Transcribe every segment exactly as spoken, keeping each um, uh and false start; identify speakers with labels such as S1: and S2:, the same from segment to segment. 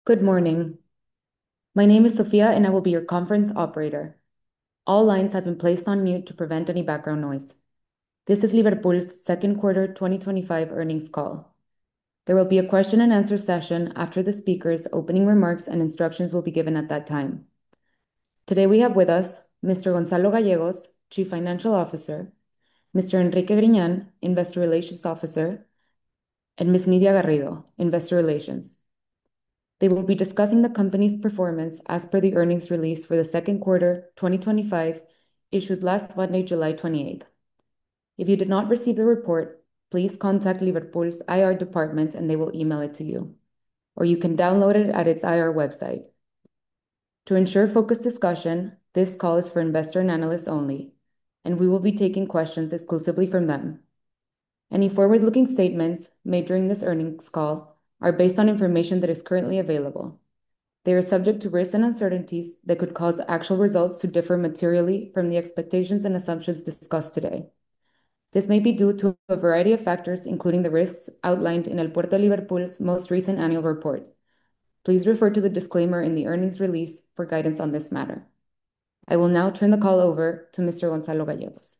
S1: Good morning. My name is Sophia, and I will be your conference operator. All lines have been placed on mute to prevent any background noise. This is Liverpool's second quarter twenty twenty-five earnings call. There will be a question and answer session after the speakers' opening remarks, and instructions will be given at that time. Today we have with us Mister Gonzalo Gallegos, Chief Financial Officer, Mister Enrique Griñán, Investor Relations Officer, and Miz Nidia Garrido, Investor Relations. They will be discussing the company's performance as per the earnings release for the second quarter twenty twenty-five, issued last Monday, July twenty-eighth. If you did not receive the report, please contact Liverpool's I R department and they will email it to you, or you can download it at its I R website. To ensure focused discussion, this call is for investor and analysts only, and we will be taking questions exclusively from them. Any forward-looking statements made during this earnings call are based on information that is currently available. They are subject to risks and uncertainties that could cause actual results to differ materially from the expectations and assumptions discussed today. This may be due to a variety of factors, including the risks outlined in El Puerto de Liverpool's most recent annual report. Please refer to the disclaimer in the earnings release for guidance on this matter. I will now turn the call over to Mister Gonzalo Gallegos.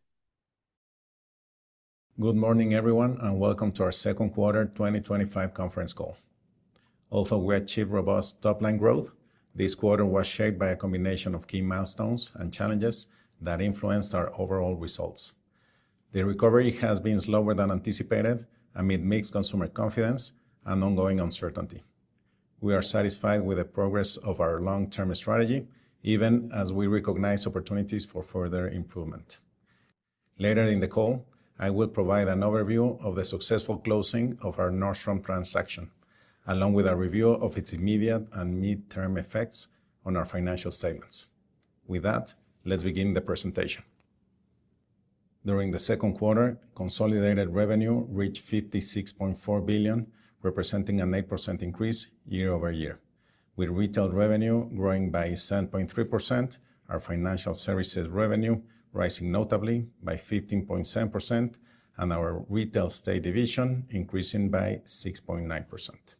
S2: Good morning, everyone, and welcome to our second quarter twenty twenty-five conference call. Although we achieved robust top-line growth, this quarter was shaped by a combination of key milestones and challenges that influenced our overall results. The recovery has been slower than anticipated amid mixed consumer confidence and ongoing uncertainty. We are satisfied with the progress of our long-term strategy, even as we recognize opportunities for further improvement. Later in the call, I will provide an overview of the successful closing of our Nordstrom transaction, along with a review of its immediate and mid-term effects on our financial statements. With that, let's begin the presentation. During the second quarter, consolidated revenue reached fifty-six point four billion dollars, representing an eight percent increase year over year. With retail revenue growing by seven point three percent, our financial services revenue rising notably by fifteen point seven percent, and our retail estate division increasing by six point nine percent.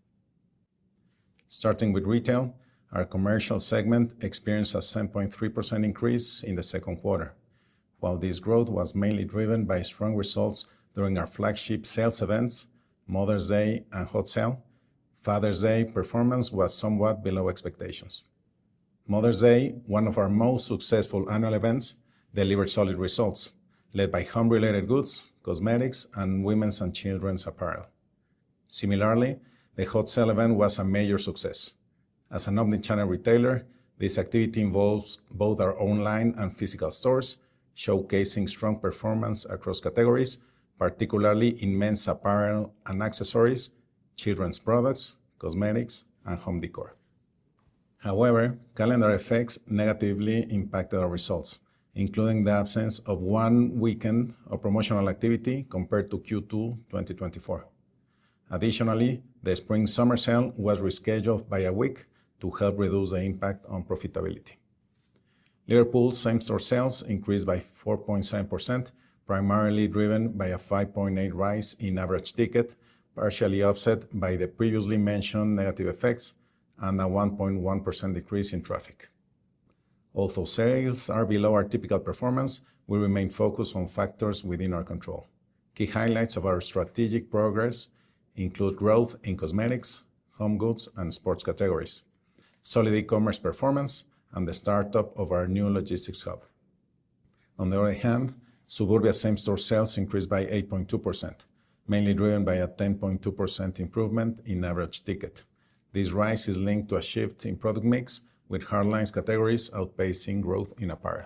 S2: Starting with retail, our commercial segment experienced a seven point three percent increase in the second quarter. While this growth was mainly driven by strong results during our flagship sales events, Mother's Day and Hot Sale, Father's Day performance was somewhat below expectations. Mother's Day, one of our most successful annual events, delivered solid results, led by home-related goods, cosmetics, and women's and children's apparel. Similarly, the Hot Sale event was a major success. As an omnichannel retailer, this activity involves both our online and physical stores, showcasing strong performance across categories, particularly in men's apparel and accessories, children's products, cosmetics, and home decor. However, calendar effects negatively impacted our results, including the absence of one weekend of promotional activity compared to Q two twenty twenty-four. Additionally, the spring-summer sale was rescheduled by a week to help reduce the impact on profitability. Liverpool's same-store sales increased by four point seven percent, primarily driven by a five point eight percent rise in average ticket, partially offset by the previously mentioned negative effects and a one point one percent decrease in traffic. Although sales are below our typical performance, we remain focused on factors within our control. Key highlights of our strategic progress include growth in cosmetics, home goods, and sports categories, solid e-commerce performance, and the startup of our new logistics hub. On the other hand, Suburbia same-store sales increased by eight point two percent, mainly driven by a ten point two percent improvement in average ticket. This rise is linked to a shift in product mix, with hardlines categories outpacing growth in apparel.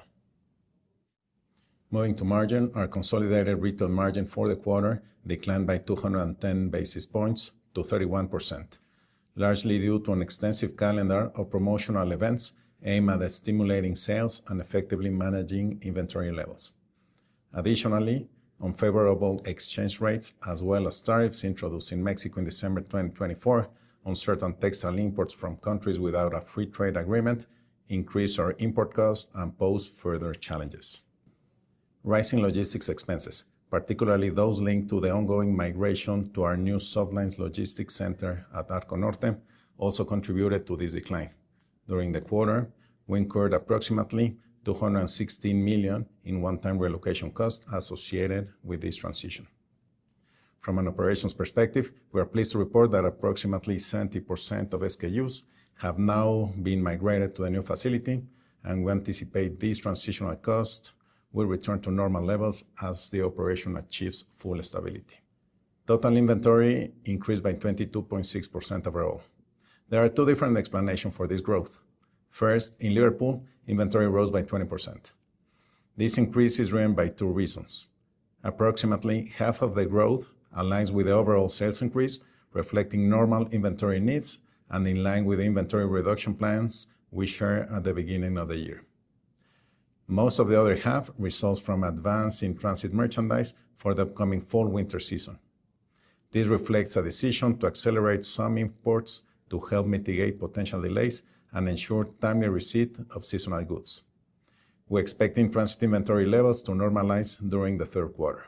S2: Moving to margin, our consolidated retail margin for the quarter declined by two hundred ten basis points to thirty-one percent, largely due to an extensive calendar of promotional events aimed at stimulating sales and effectively managing inventory levels. Additionally, unfavorable exchange rates, as well as tariffs introduced in Mexico in December twenty twenty-four on certain textile imports from countries without a free trade agreement, increased our import costs and posed further challenges. Rising logistics expenses, particularly those linked to the ongoing migration to our new Softlines logistics center at Arco Norte, also contributed to this decline. During the quarter, we incurred approximately two hundred sixteen million dollars in one-time relocation costs associated with this transition. From an operations perspective, we are pleased to report that approximately seventy percent of S K Us have now been migrated to the new facility, and we anticipate these transitional costs will return to normal levels as the operation achieves full stability. Total inventory increased by twenty-two point six percent overall. There are two different explanations for this growth. First, in Liverpool, inventory rose by twenty percent. This increase is driven by two reasons. Approximately half of the growth aligns with the overall sales increase, reflecting normal inventory needs and in line with the inventory reduction plans we shared at the beginning of the year. Most of the other half results from advance in transit merchandise for the upcoming fall-winter season. This reflects a decision to accelerate some imports to help mitigate potential delays and ensure timely receipt of seasonal goods. We expect in-transit inventory levels to normalize during the third quarter.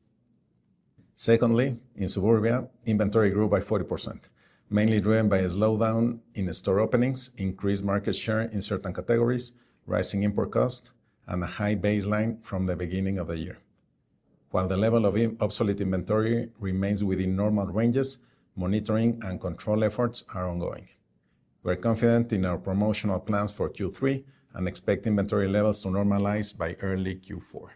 S2: Secondly, in Suburbia, inventory grew by forty percent, mainly driven by a slowdown in store openings, increased market share in certain categories, rising import costs, and a high baseline from the beginning of the year. While the level of obsolete inventory remains within normal ranges, monitoring and control efforts are ongoing. We are confident in our promotional plans for Q three and expect inventory levels to normalize by early Q four.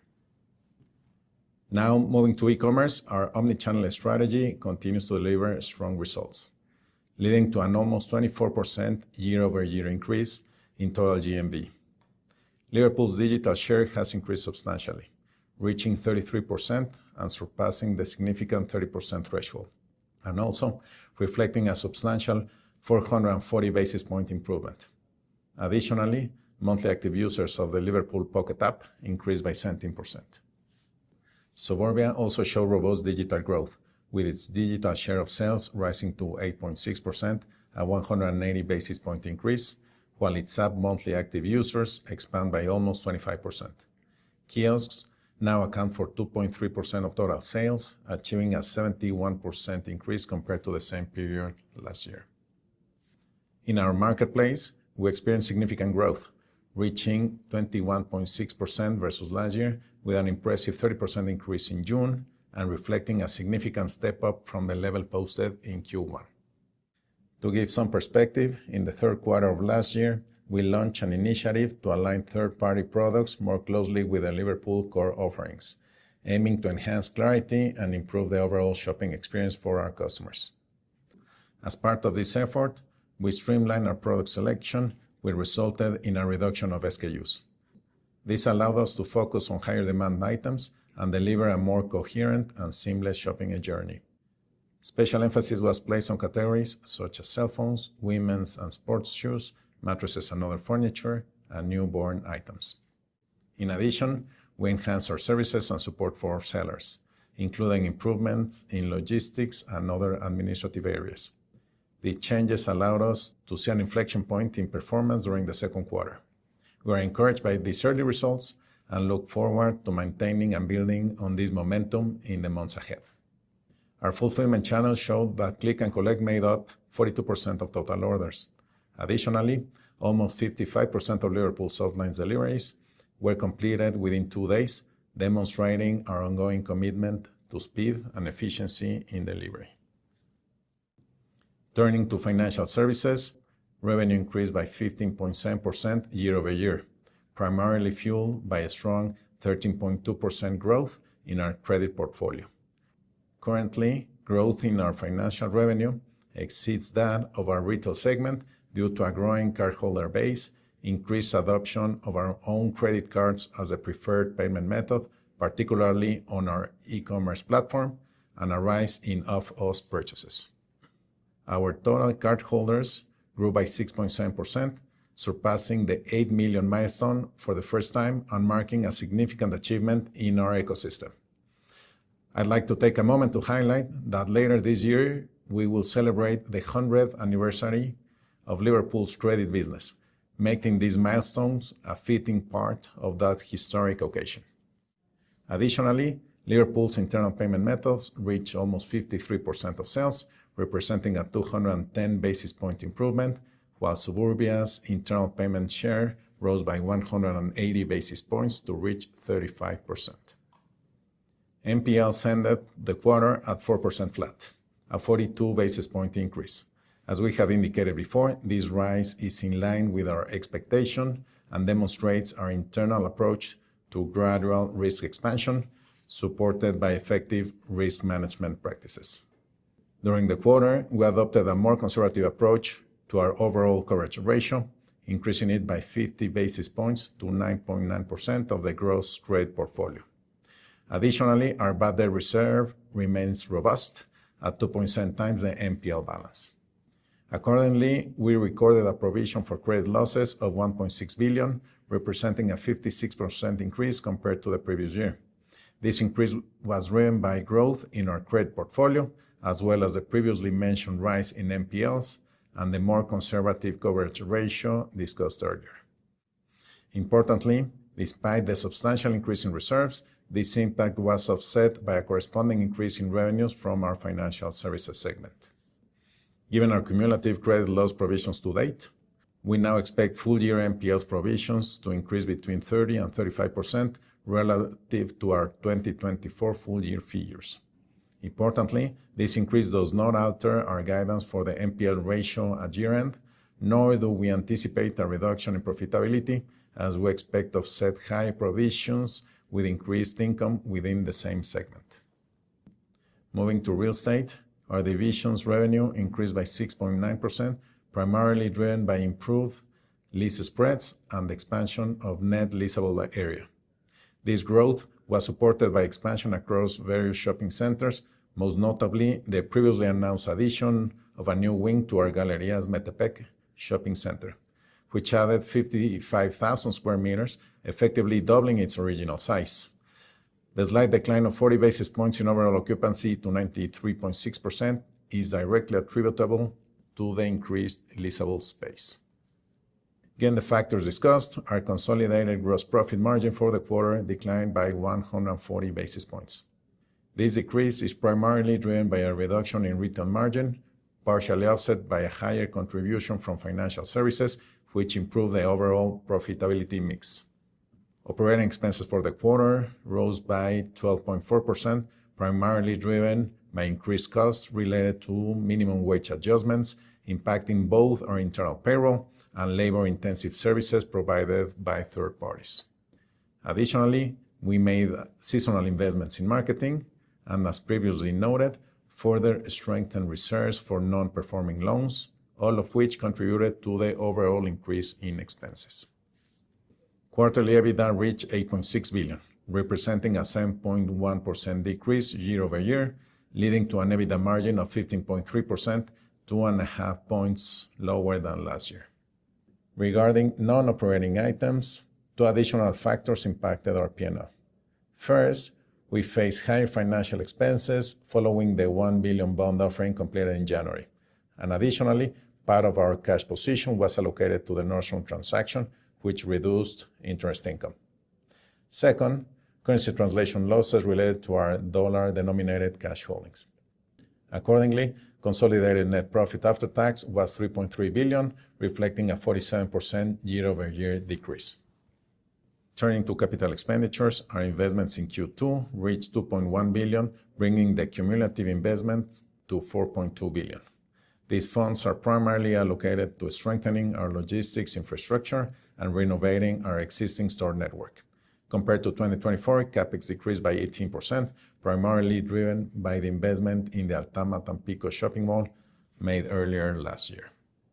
S2: Now, moving to e-commerce, our omnichannel strategy continues to deliver strong results, leading to an almost twenty-four percent year-over-year increase in total G M V. Liverpool's digital share has increased substantially, reaching thirty-three percent and surpassing the significant thirty percent threshold, and also reflecting a substantial four hundred forty basis point improvement. Additionally, monthly active users of the Liverpool Pocket app increased by seventeen percent. Suburbia also showed robust digital growth, with its digital share of sales rising to eight point six percent, a one hundred eighty basis point increase, while its app monthly active users expand by almost twenty-five percent. Kiosks now account for two point three percent of total sales, achieving a seventy-one percent increase compared to the same period last year. In our marketplace, we experienced significant growth, reaching twenty-one point six percent versus last year, with an impressive thirty percent increase in June and reflecting a significant step up from the level posted in Q one. To give some perspective, in the third quarter of last year, we launched an initiative to align third-party products more closely with the Liverpool core offerings, aiming to enhance clarity and improve the overall shopping experience for our customers. As part of this effort, we streamlined our product selection, which resulted in a reduction of S K Us. This allowed us to focus on higher demand items and deliver a more coherent and seamless shopping journey. Special emphasis was placed on categories such as cell phones, women's and sports shoes, mattresses and other furniture, and newborn items. In addition, we enhanced our services and support for our sellers, including improvements in logistics and other administrative areas. These changes allowed us to see an inflection point in performance during the second quarter. We are encouraged by these early results and look forward to maintaining and building on this momentum in the months ahead. Our fulfillment channel showed that Click and Collect made up forty-two percent of total orders. Additionally, almost fifty-five percent of Liverpool's offline deliveries were completed within two days, demonstrating our ongoing commitment to speed and efficiency in delivery. Turning to financial services, revenue increased by fifteen point seven percent year-over-year, primarily fueled by a strong thirteen point two percent growth in our credit portfolio. Currently, growth in our financial revenue exceeds that of our retail segment due to a growing cardholder base, increased adoption of our own credit cards as a preferred payment method, particularly on our e-commerce platform, and a rise in off-us purchases. Our total cardholders grew by six point seven percent, surpassing the eight million milestone for the first time and marking a significant achievement in our ecosystem. I'd like to take a moment to highlight that later this year, we will celebrate the hundredth anniversary of Liverpool's credit business, making these milestones a fitting part of that historic occasion. Additionally, Liverpool's internal payment methods reach almost fifty-three percent of sales, representing a two hundred ten basis point improvement, while Suburbia's internal payment share rose by one hundred eighty basis points to reach thirty-five percent. N P Ls ended the quarter at four percent flat, a forty-two basis point increase. As we have indicated before, this rise is in line with our expectation and demonstrates our internal approach to gradual risk expansion, supported by effective risk management practices. During the quarter, we adopted a more conservative approach to our overall coverage ratio, increasing it by fifty basis points to nine point nine percent of the gross credit portfolio. Additionally, our bad debt reserve remains robust at two point seven times the N P L balance. Accordingly, we recorded a provision for credit losses of one point six billion dollars, representing a fifty-six percent increase compared to the previous year. This increase was driven by growth in our credit portfolio, as well as the previously mentioned rise in N P Ls and the more conservative coverage ratio discussed earlier. Importantly, despite the substantial increase in reserves, this impact was offset by a corresponding increase in revenues from our financial services segment. Given our cumulative credit loss provisions to date, we now expect full-year N P Ls provisions to increase between thirty and thirty-five percent relative to our twenty twenty-four full-year figures. Importantly, this increase does not alter our guidance for the N P L ratio at year-end, nor do we anticipate a reduction in profitability, as we expect to offset high provisions with increased income within the same segment. Moving to real estate, our division's revenue increased by six point nine percent, primarily driven by improved lease spreads and the expansion of net leasable area. This growth was supported by expansion across various shopping centers, most notably the previously announced addition of a new wing to our Galerías Metepec shopping center, which added fifty-five thousand square meters, effectively doubling its original size. The slight decline of forty basis points in overall occupancy to ninety-three point six percent is directly attributable to the increased leasable space. Given the factors discussed, our consolidated gross profit margin for the quarter declined by one hundred forty basis points. This decrease is primarily driven by a reduction in retail margin, partially offset by a higher contribution from financial services, which improved the overall profitability mix. Operating expenses for the quarter rose by twelve point four percent, primarily driven by increased costs related to minimum wage adjustments, impacting both our internal payroll and labor-intensive services provided by third parties. Additionally, we made seasonal investments in marketing and, as previously noted, further strengthened reserves for non-performing loans, all of which contributed to the overall increase in expenses. Quarterly EBITDA reached eight point six billion dollars, representing a seven point one percent decrease year over year, leading to an EBITDA margin of fifteen point three percent, two and a half points lower than last year. Regarding non-operating items, two additional factors impacted our P and L. First, we faced higher financial expenses following the one billion dollars bond offering completed in January, and additionally, part of our cash position was allocated to the Nordstrom transaction, which reduced interest income. Second, currency translation losses related to our dollar-denominated cash holdings. Accordingly, consolidated net profit after tax was three point three billion dollars, reflecting a forty-seven percent year-over-year decrease. Turning to capital expenditures, our investments in Q two reached two point one billion dollars, bringing the cumulative investments to four point two billion dollars. These funds are primarily allocated to strengthening our logistics infrastructure and renovating our existing store network. Compared to twenty twenty-four, CapEx decreased by eighteen percent, primarily driven by the investment in the Altama Tampico shopping mall made earlier last year.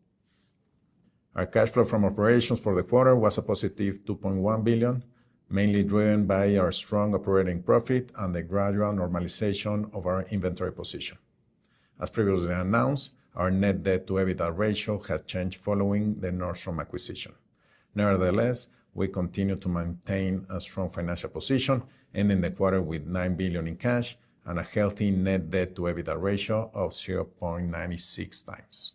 S2: Our cash flow from operations for the quarter was a positive two point one billion dollars, mainly driven by our strong operating profit and the gradual normalization of our inventory position. As previously announced, our net debt to EBITDA ratio has changed following the Nordstrom acquisition. Nevertheless, we continue to maintain a strong financial position, ending the quarter with nine billion dollars in cash and a healthy net debt to EBITDA ratio of zero point nine six times.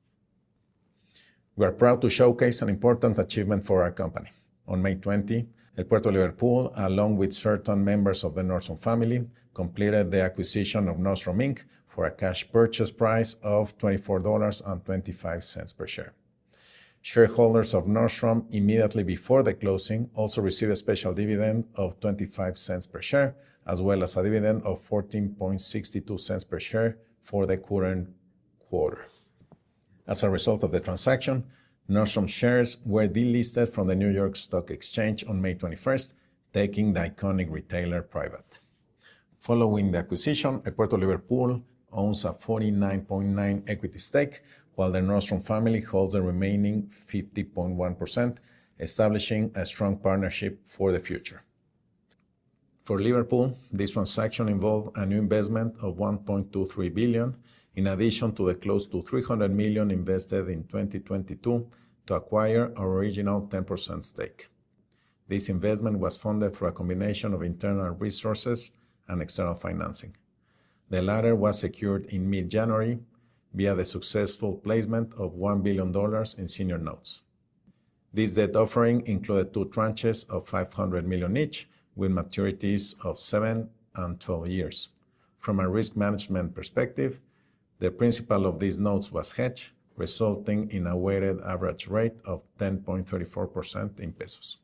S2: We are proud to showcase an important achievement for our company. On May twentieth, El Puerto de Liverpool, along with certain members of the Nordstrom family, completed the acquisition of Nordstrom Incorporated for a cash purchase price of twenty-four dollars and twenty-five cents per share. Shareholders of Nordstrom immediately before the closing also received a special dividend of twenty-five cents per share, as well as a dividend of fourteen point six two cents per share for the current quarter. As a result of the transaction, Nordstrom shares were delisted from the New York Stock Exchange on May twenty-first, taking the iconic retailer private. Following the acquisition, Aeropuerto Liverpool owns a forty-nine point nine equity stake, while the Nordstrom family holds the remaining fifty point one percent, establishing a strong partnership for the future. For Liverpool, this transaction involved a new investment of one point two three billion dollars, in addition to the close to three hundred million dollars invested in twenty twenty-two to acquire our original ten percent stake. This investment was funded through a combination of internal resources and external financing. The latter was secured in mid-January via the successful placement of one billion dollars in senior notes. This debt offering included two tranches of five hundred million dollars each, with maturities of seven and twelve years. From a risk management perspective, the principal of these notes was hedged, resulting in a weighted average rate of ten point three four percent in pesos.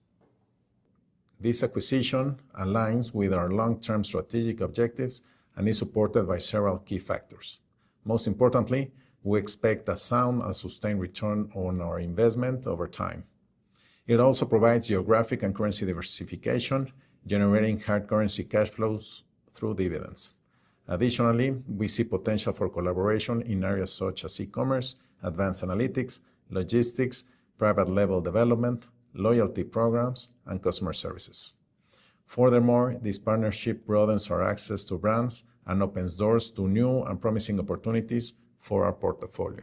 S2: This acquisition aligns with our long-term strategic objectives and is supported by several key factors. Most importantly, we expect a sound and sustained return on our investment over time. It also provides geographic and currency diversification, generating hard currency cash flows through dividends. Additionally, we see potential for collaboration in areas such as e-commerce, advanced analytics, logistics, private label development, loyalty programs, and customer services. Furthermore, this partnership broadens our access to brands and opens doors to new and promising opportunities for our portfolio.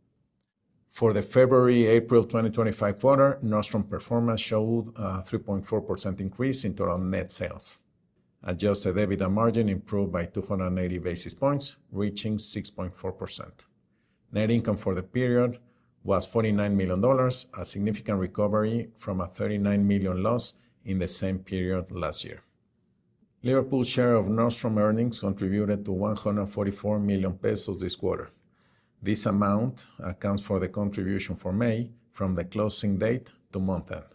S2: For the February-April twenty twenty-five quarter, Nordstrom performance showed a three point four percent increase in total net sales. Adjusted EBITDA margin improved by two hundred eighty basis points, reaching six point four percent. Net income for the period was forty-nine million dollars, a significant recovery from a thirty-nine million dollars loss in the same period last year. Liverpool's share of Nordstrom earnings contributed to one hundred forty-four million pesos this quarter. This amount accounts for the contribution for May from the closing date to month end.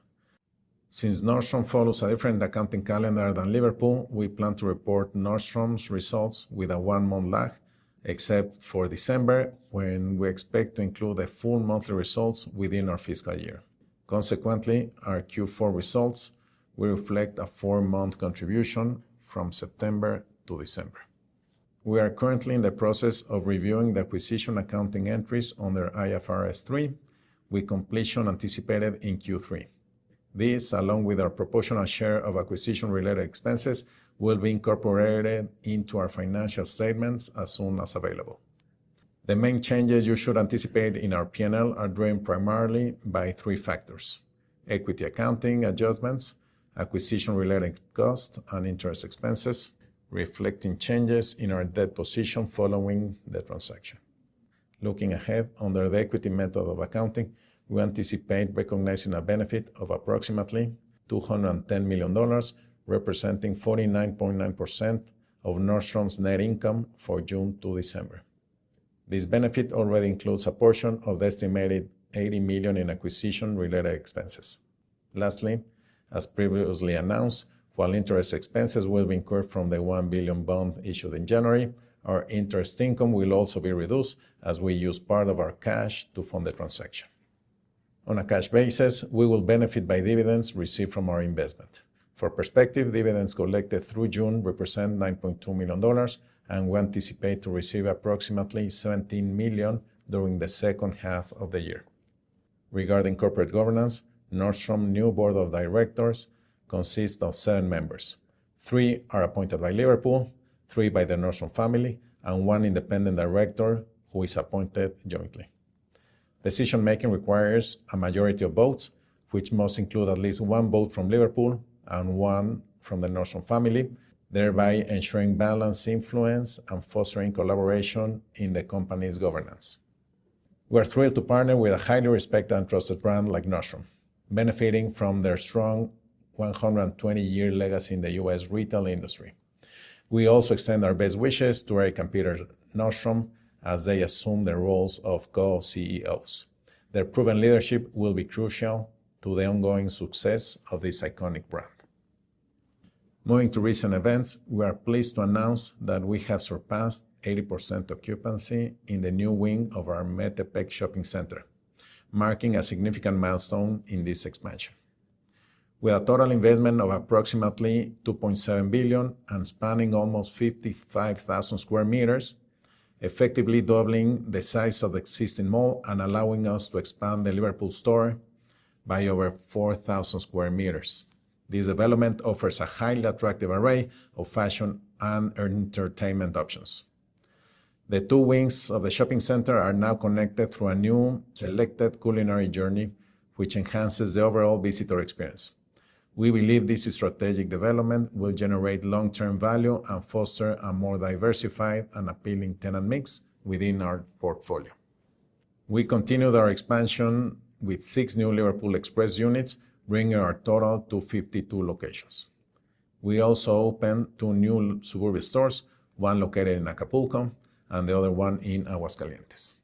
S2: Since Nordstrom follows a different accounting calendar than Liverpool, we plan to report Nordstrom's results with a one-month lag, except for December, when we expect to include the full monthly results within our fiscal year. Consequently, our Q four results will reflect a four-month contribution from September to December. We are currently in the process of reviewing the acquisition accounting entries under I F R S three, with completion anticipated in Q three. This, along with our proportional share of acquisition-related expenses, will be incorporated into our financial statements as soon as available. The main changes you should anticipate in our P and L are driven primarily by three factors: equity accounting adjustments, acquisition-related costs, and interest expenses, reflecting changes in our debt position following the transaction. Looking ahead, under the equity method of accounting, we anticipate recognizing a benefit of approximately two hundred ten million dollars, representing forty-nine point nine percent of Nordstrom's net income for June to December. This benefit already includes a portion of the estimated eighty million dollars in acquisition-related expenses. Lastly, as previously announced, while interest expenses will be incurred from the one billion dollars bond issued in January, our interest income will also be reduced as we use part of our cash to fund the transaction. On a cash basis, we will benefit by dividends received from our investment. For perspective, dividends collected through June represent nine point two million dollars, and we anticipate to receive approximately seventeen million dollars during the second half of the year. Regarding corporate governance, Nordstrom's new board of directors consists of seven members. Three are appointed by Liverpool, three by the Nordstrom family, and one independent director who is appointed jointly. Decision-making requires a majority of votes, which must include at least one vote from Liverpool and one from the Nordstrom family, thereby ensuring balanced influence and fostering collaboration in the company's governance. We are thrilled to partner with a highly respected and trusted brand like Nordstrom, benefiting from their strong one hundred twenty year legacy in the U S retail industry. We also extend our best wishes to Eric and Peter Nordstrom as they assume the roles of co-C E Os. Their proven leadership will be crucial to the ongoing success of this iconic brand. Moving to recent events, we are pleased to announce that we have surpassed eighty percent occupancy in the new wing of our Metepec shopping center, marking a significant milestone in this expansion. With a total investment of approximately two point seven billion dollars and spanning almost fifty-five thousand square meters, effectively doubling the size of the existing mall and allowing us to expand the Liverpool store by over four thousand square meters. This development offers a highly attractive array of fashion and entertainment options. The two wings of the shopping center are now connected through a new selected culinary journey, which enhances the overall visitor experience. We believe this strategic development will generate long-term value and foster a more diversified and appealing tenant mix within our portfolio. We continued our expansion with six new Liverpool Express units, bringing our total to fifty-two locations. We also opened two new Suburbia stores, one located in Acapulco and the other one in Aguascalientes.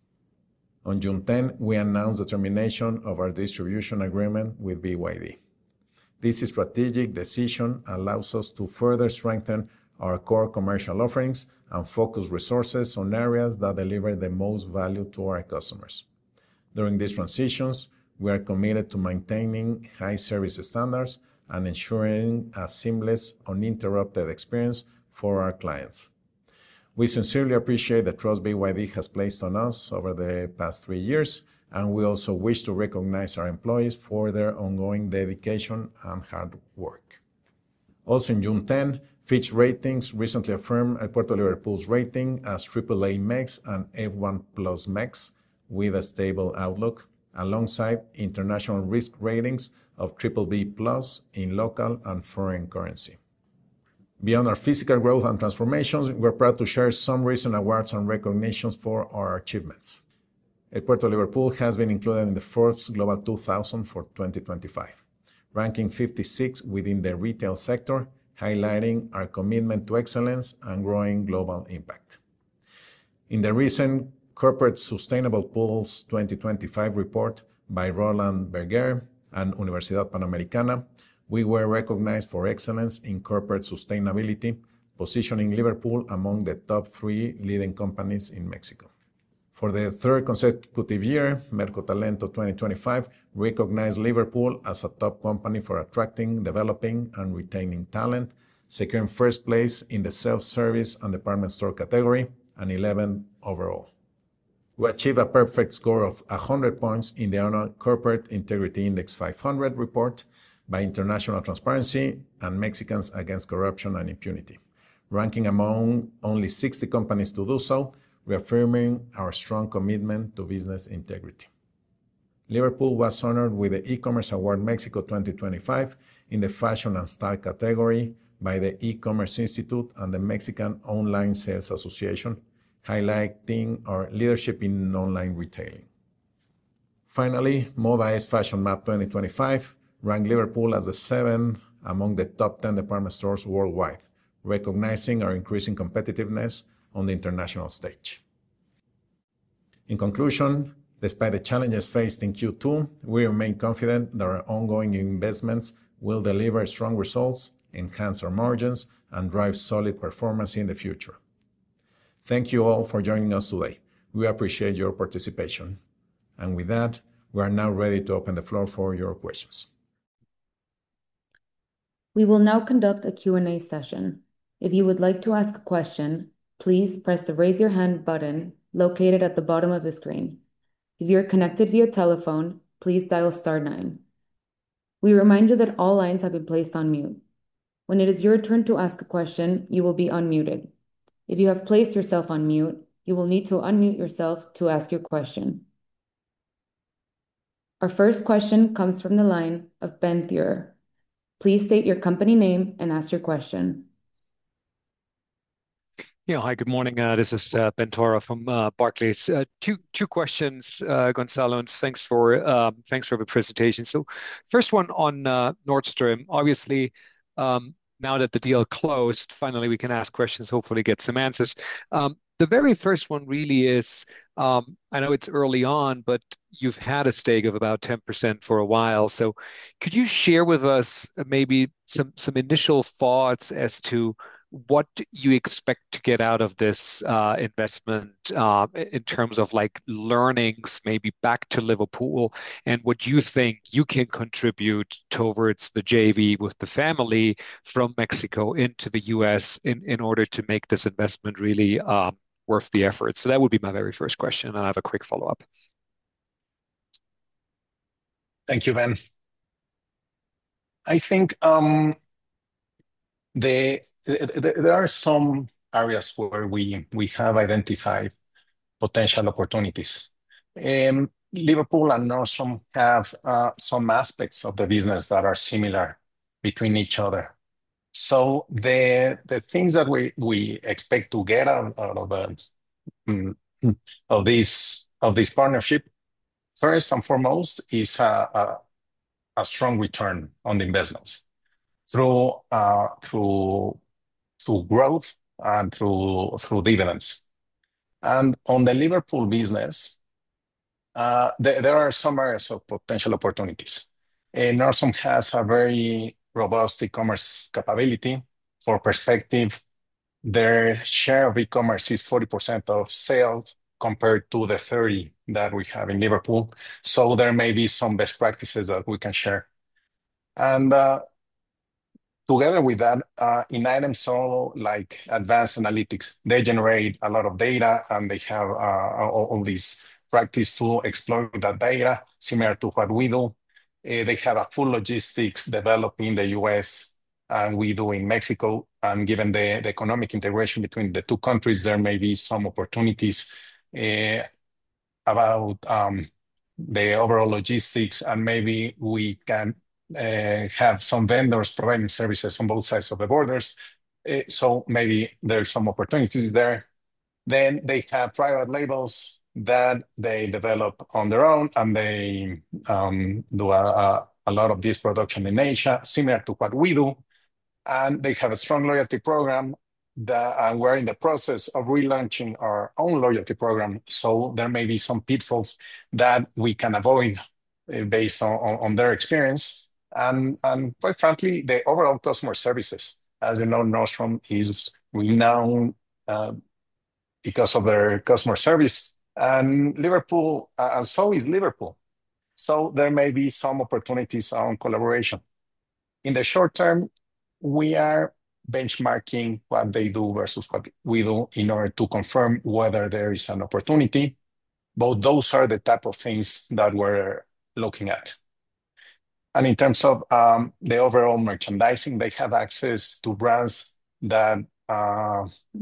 S2: On June tenth, we announced the termination of our distribution agreement with B Y D. This strategic decision allows us to further strengthen our core commercial offerings and focus resources on areas that deliver the most value to our customers. During these transitions, we are committed to maintaining high service standards and ensuring a seamless, uninterrupted experience for our clients. We sincerely appreciate the trust B Y D has placed on us over the past three years, and we also wish to recognize our employees for their ongoing dedication and hard work. Also on June tenth, Fitch Ratings recently affirmed El Puerto de Liverpool's rating as triple A MEX and F one plus MEX with a stable outlook, alongside international risk ratings of triple B plus in local and foreign currency. Beyond our physical growth and transformations, we're proud to share some recent awards and recognitions for our achievements. El Puerto de Liverpool has been included in the Forbes Global two thousand for twenty twenty-five, ranking fifty-six within the retail sector, highlighting our commitment to excellence and growing global impact. In the recent Corporate Sustainable Pools twenty twenty-five report by Roland Berger and Universidad Panamericana, we were recognized for excellence in corporate sustainability, positioning Liverpool among the top three leading companies in Mexico. For the third consecutive year, Mercotalento twenty twenty-five recognized Liverpool as a top company for attracting, developing, and retaining talent, securing first place in the self-service and department store category and eleventh overall. We achieved a perfect score of one hundred points in the annual Corporate Integrity Index five hundred report by International Transparency and Mexicans Against Corruption and Impunity, ranking among only sixty companies to do so, reaffirming our strong commitment to business integrity. Liverpool was honored with the E-Commerce Award Mexico twenty twenty-five in the Fashion and Style category by the E-Commerce Institute and the Mexican Online Sales Association, highlighting our leadership in online retailing. Finally, Moda Fashion Map twenty twenty-five ranked Liverpool as the seventh among the top ten department stores worldwide, recognizing our increasing competitiveness on the international stage. In conclusion, despite the challenges faced in Q two, we remain confident that our ongoing investments will deliver strong results, enhance our margins, and drive solid performance in the future. Thank you all for joining us today. We appreciate your participation. And with that, we are now ready to open the floor for your questions.
S1: We will now conduct a Q and A session. If you would like to ask a question, please press the Raise Your Hand button located at the bottom of the screen. If you're connected via telephone, please dial star nine. We remind you that all lines have been placed on mute. When it is your turn to ask a question, you will be unmuted. If you have placed yourself on mute, you will need to unmute yourself to ask your question. Our first question comes from the line of Ben Theurer. Please state your company name and ask your question.
S3: Yeah, hi, good morning. Uh, this is uh, Ben Theurer from uh, Barclays. Uh, two two questions, uh, Gonzalo, and thanks for um, thanks for the presentation. So, first one on uh, Nordstrom. Obviously, um, now that the deal closed, finally we can ask questions. Hopefully, get some answers. Um, The very first one really is, um, I know it's early on, but you've had a stake of about ten percent for a while. So could you share with us uh, maybe some some initial thoughts as to what you expect to get out of this uh, investment uh, in terms of like learnings, maybe back to Liverpool, and what you think you can contribute towards the J V with the family from Mexico into the U S in, in order to make this investment really um, worth the effort? So that would be my very first question, and I have a quick follow-up.
S2: Thank you, Ben. I think um, the, the, there are some areas where we, we have identified potential opportunities. Um, Liverpool and Nordstrom have uh, some aspects of the business that are similar between each other. So the the things that we, we expect to get out, out of the mm, of this of this partnership, first and foremost, is a, a, a strong return on the investments through uh, through through growth and through through dividends. And on the Liverpool business, uh, th- there are some areas of potential opportunities. Uh, Nordstrom has a very robust e-commerce capability. For perspective, their share of e-commerce is forty percent of sales compared to the thirty that we have in Liverpool. So there may be some best practices that we can share. And uh, together with that, uh, in items so like advanced analytics, they generate a lot of data and they have uh, all, all these practice to exploit that data, similar to what we do. Uh, they have a full logistics developed in the U S and we do in Mexico. And given the, the economic integration between the two countries, there may be some opportunities uh, about um, the overall logistics, and maybe we can uh, have some vendors providing services on both sides of the borders. Uh, so maybe there's some opportunities there. Then they have private labels that they develop on their own, and they um, do a, a, a lot of this production in Asia, similar to what we do. And they have a strong loyalty program that, and we're in the process of relaunching our own loyalty program. So there may be some pitfalls that we can avoid uh, based on, on, on their experience. And, and quite frankly, the overall customer services. As you know, Nordstrom is renowned uh, because of their customer service, and Liverpool, uh, and so is Liverpool. So there may be some opportunities on collaboration. In the short term, we are benchmarking what they do versus what we do in order to confirm whether there is an opportunity. Both those are the type of things that we're looking at. And in terms of um, the overall merchandising, they have access to brands that uh,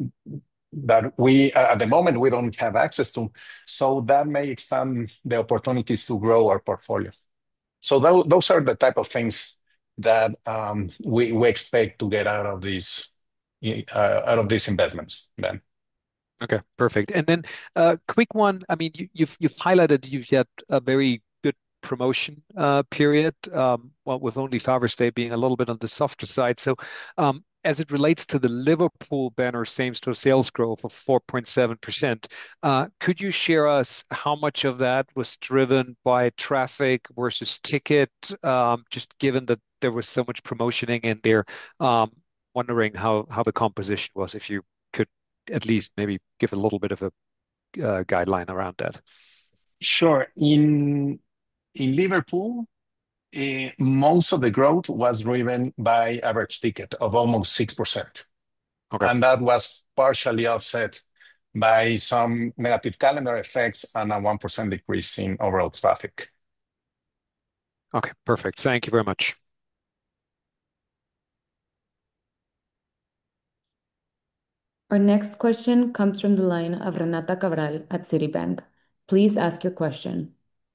S2: that we, uh, at the moment, we don't have access to. So that may expand the opportunities to grow our portfolio. So th- those are the type of things that um, we, we expect to get out of these uh, out of these investments, Ben.
S3: Okay, perfect. And then a uh, quick one. I mean, you, you've you've highlighted you've had a very good promotion uh, period. Um, well, with only Father's Day being a little bit on the softer side. So, um, as it relates to the Liverpool banner same-store sales growth of four point seven percent, uh, could you share us how much of that was driven by traffic versus ticket? Um, just given that there was so much promotioning in there, um, wondering how how the composition was, if you could at least maybe give a little bit of a uh, guideline around that.
S2: Sure. In in Liverpool, uh, most of the growth was driven by average ticket of almost six percent.
S3: Okay.
S2: And that was partially offset by some negative calendar effects and a one percent decrease in overall traffic.
S3: Okay, perfect. Thank you very much.
S1: Our next question comes from the line of Renata Cabral at Citibank. Please ask your question.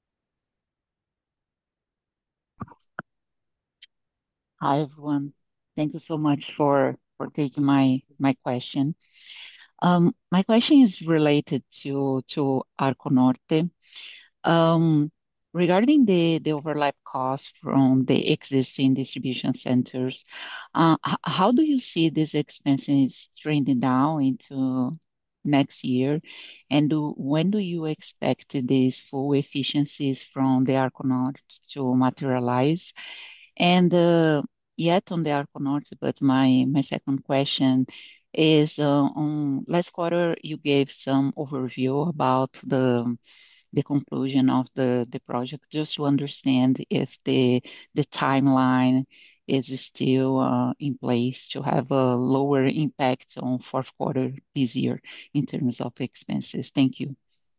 S4: Hi, everyone. Thank you so much for for taking my my question. Um, my question is related to to Arco Norte. Um, regarding the the overlap cost from the existing distribution centers, uh, h- how do you see these expenses trending down into next year? And do, when do you expect these full efficiencies from the Arconaut to materialize? And uh, yet on the Arconaut, but my, my second question is uh, on last quarter, you gave some overview about the the conclusion of the, the project, just to understand if the the timeline is still uh, in place to have a lower impact on fourth quarter this year in terms of expenses. Thank you.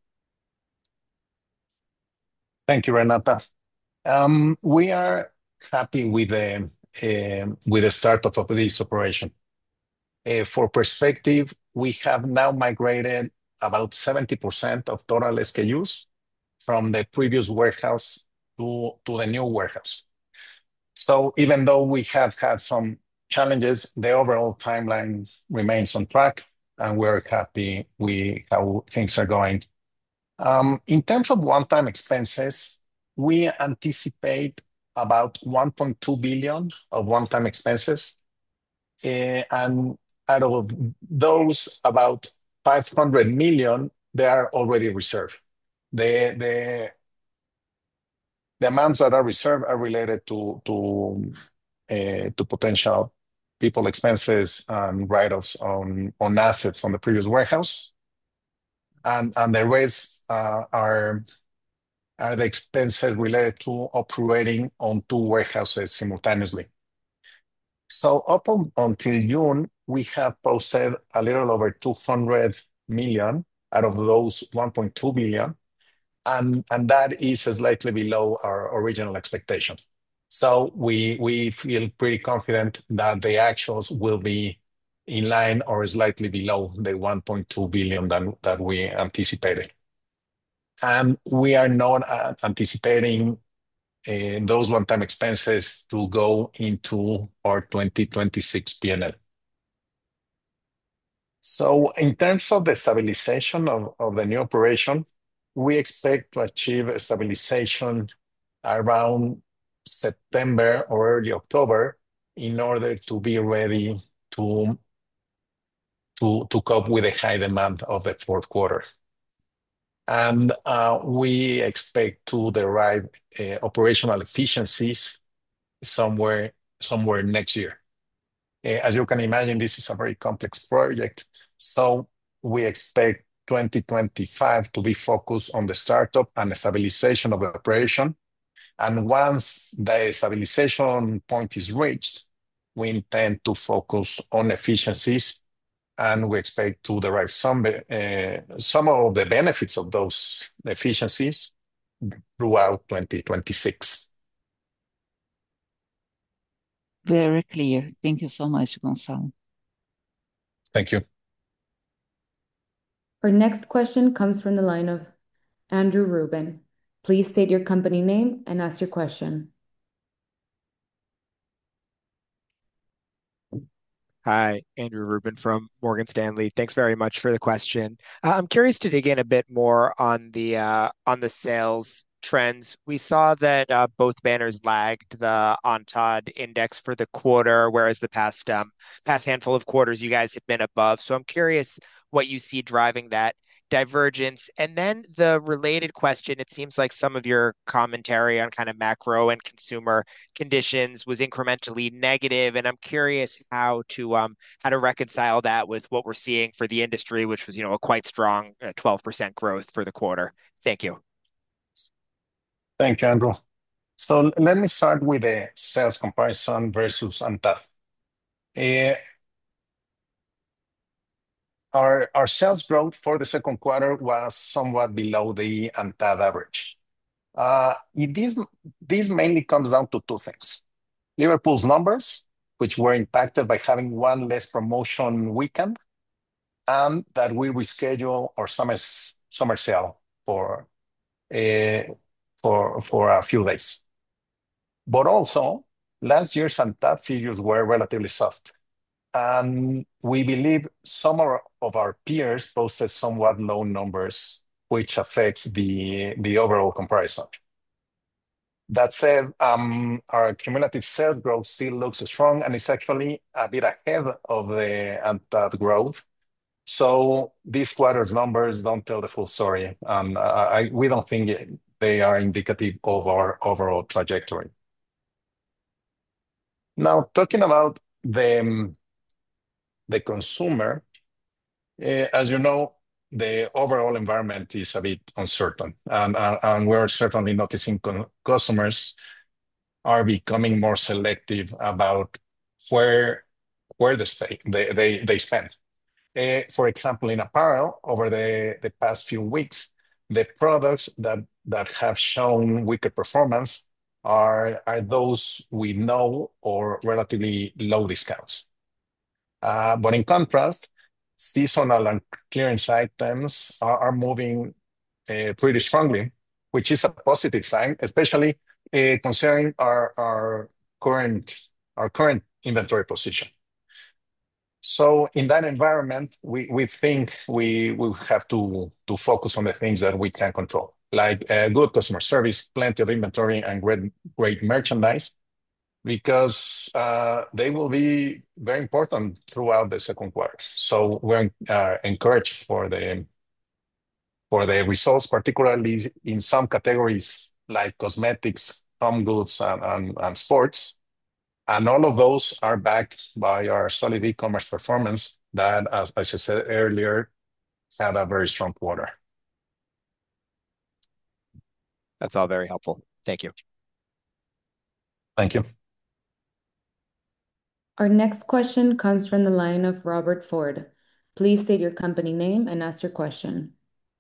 S2: Thank you, Renata. Um, we are happy with the uh, with the startup of this operation. Uh, for perspective, we have now migrated about seventy percent of total S K Us from the previous warehouse to, to the new warehouse. So even though we have had some challenges, the overall timeline remains on track, and we're happy with how things are going. Um, in terms of one-time expenses, we anticipate about one point two billion of one-time expenses. Uh, and out of those, about five hundred million, they are already reserved. The, the, the amounts that are reserved are related to, to, uh, to potential people expenses and write-offs on, on assets on the previous warehouse. And, and the rest uh, are are the expenses related to operating on two warehouses simultaneously. So up on, until June, we have posted a little over two hundred million out of those one point two billion, and, and that is slightly below our original expectation. So we, we feel pretty confident that the actuals will be in line or slightly below the one point two billion that, that we anticipated. And we are not uh, anticipating uh, those one-time expenses to go into our twenty twenty-six P and L. So in terms of the stabilization of, of the new operation, we expect to achieve a stabilization around September or early October in order to be ready to, to, to cope with the high demand of the fourth quarter. And uh, we expect to derive uh, operational efficiencies somewhere somewhere next year. Uh, as you can imagine, this is a very complex project, so we expect twenty twenty-five to be focused on the startup and the stabilization of the operation. And once the stabilization point is reached, we intend to focus on efficiencies, and we expect to derive some uh, some of the benefits of those efficiencies throughout twenty twenty-six.
S4: Very clear. Thank you so much, Gonzalo.
S2: Thank you.
S1: Our next question comes from the line of Andrew Rubin. Please state your company name and ask your question.
S5: Hi, Andrew Rubin from Morgan Stanley. Thanks very much for the question. Uh, I'm curious to dig in a bit more on the uh, on the sales trends. We saw that uh, both banners lagged the ANTAD index for the quarter, whereas the past um, past handful of quarters you guys have been above. So I'm curious what you see driving that divergence. And then the related question, it seems like some of your commentary on kind of macro and consumer conditions was incrementally negative, and I'm curious how to um how to reconcile that with what we're seeing for the industry, which was, you know, a quite strong uh, twelve percent growth for the quarter. Thank you.
S2: Thank you, Andrew. So let me start with the sales comparison versus ANTAD. Uh, our, our sales growth for the second quarter was somewhat below the ANTAD average. Uh, this, this mainly comes down to two things. Liverpool's numbers, which were impacted by having one less promotion weekend, and that we reschedule our summer, summer sale for, uh, for, for a few days. But also, last year's ANTAD figures were relatively soft. And we believe some of our peers posted somewhat low numbers, which affects the, the overall comparison. That said, um, our cumulative sales growth still looks strong and is actually a bit ahead of the ANTAD growth. So these quarter's numbers don't tell the full story. Um, I, we don't think they are indicative of our overall trajectory. Now, talking about the, the consumer, uh, as you know, the overall environment is a bit uncertain, and, uh, and we're certainly noticing con- customers are becoming more selective about where where they stay, they, they, they spend. Uh, for example, in apparel, over the, the past few weeks, the products that, that have shown weaker performance are, are those we know or relatively low discounts. Uh, but in contrast, seasonal and clearance items are, are moving uh, pretty strongly, which is a positive sign, especially uh, considering our, our current our current inventory position. So in that environment, we, we think we will have to, to focus on the things that we can control, like uh, good customer service, plenty of inventory, and great, great merchandise, because uh, they will be very important throughout the second quarter. So we're uh, encouraged for the for the results, particularly in some categories like cosmetics, home goods, and, and, and sports. And all of those are backed by our solid e-commerce performance that, as, as I said earlier, had a very strong quarter.
S5: That's all very helpful. Thank you.
S2: Thank you.
S1: Our next question comes from the line of Robert Ford. Please state your company name and ask your question.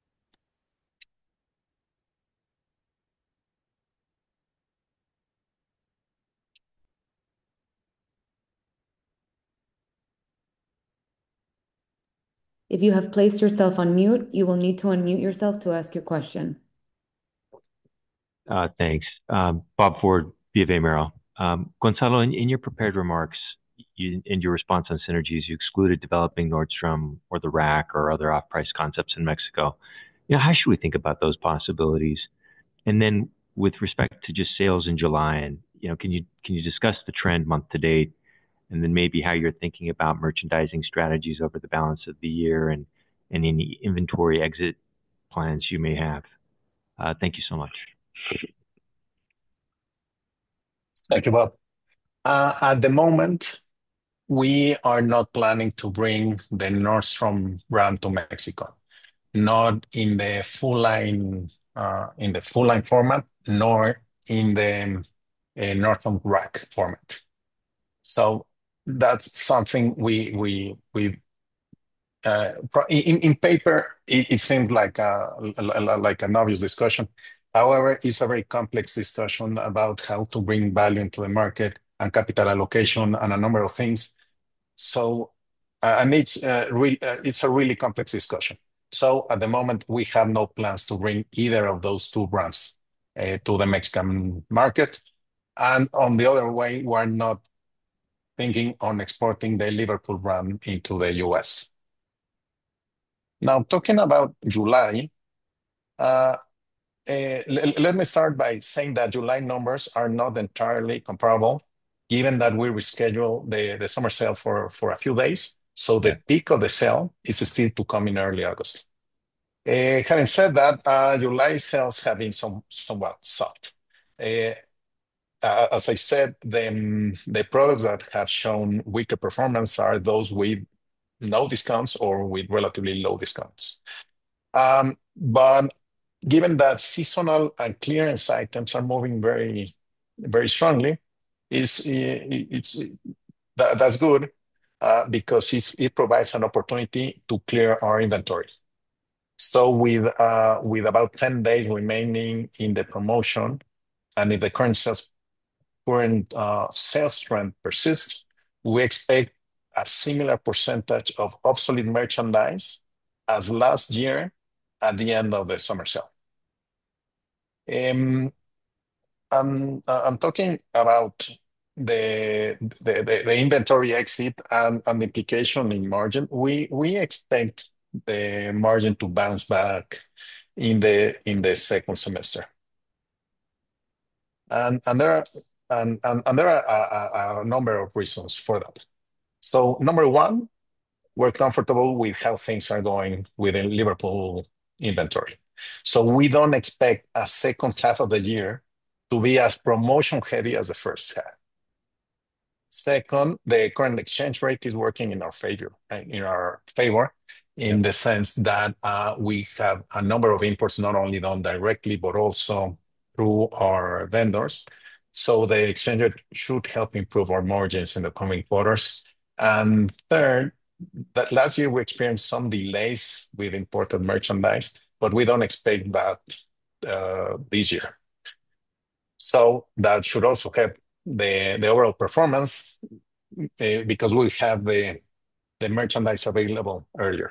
S1: If you have placed yourself on mute, you will need to unmute yourself to ask your question.
S6: Uh, thanks. Um, Bob Ford, BofA Merrill. Um, Gonzalo, in, in your prepared remarks, you, in your response on synergies, you excluded developing Nordstrom or the Rack or other off-price concepts in Mexico. You know, how should we think about those possibilities? And then with respect to just sales in July, and you know, can you can you discuss the trend month to date, and then maybe how you're thinking about merchandising strategies over the balance of the year, and and any inventory exit plans you may have? Uh, thank you so much.
S2: Thank you, Bob. Uh, at the moment, we are not planning to bring the Nordstrom brand to Mexico, not in the full line uh, in the full line format, nor in the uh, Nordstrom Rack format. So that's something we we we uh, pro- in, in paper it, it seems like a, like an obvious discussion. However, it's a very complex discussion about how to bring value into the market and capital allocation and a number of things. So, uh, and it's uh, re- uh, it's a really complex discussion. So at the moment, we have no plans to bring either of those two brands uh, to the Mexican market. And on the other way, we're not thinking on exporting the Liverpool brand into the U S. Now, talking about July, uh, uh, l- let me start by saying that July numbers are not entirely comparable, given that we rescheduled the, the summer sale for, for a few days. So the peak of the sale is still to come in early August. Uh, having said that, uh, July sales have been some, somewhat soft. Uh, uh, as I said, the, the products that have shown weaker performance are those with no discounts or with relatively low discounts. Um, but given that seasonal and clearance items are moving very, very strongly, is it's that, that's good uh, because it's, it provides an opportunity to clear our inventory. So with uh, with about ten days remaining in the promotion, and if the current sales current uh, sales trend persists, we expect a similar percentage of obsolete merchandise as last year at the end of the summer sale. Um, I'm, uh, I'm talking about the, the, the, the inventory exit and, and the implication in margin. We, we expect the margin to bounce back in the in the second semester. And, and there are and, and, and there are a, a, a number of reasons for that. So number one, we're comfortable with how things are going within Liverpool inventory. So we don't expect a second half of the year to be as promotion heavy as the first half. Second, the current exchange rate is working in our favor, in our favor, in the sense that uh, we have a number of imports not only done directly, but also through our vendors. So the exchange rate should help improve our margins in the coming quarters. And third, that last year we experienced some delays with imported merchandise, but we don't expect that uh, this year. So that should also help the, the overall performance uh, because we have the, the merchandise available earlier.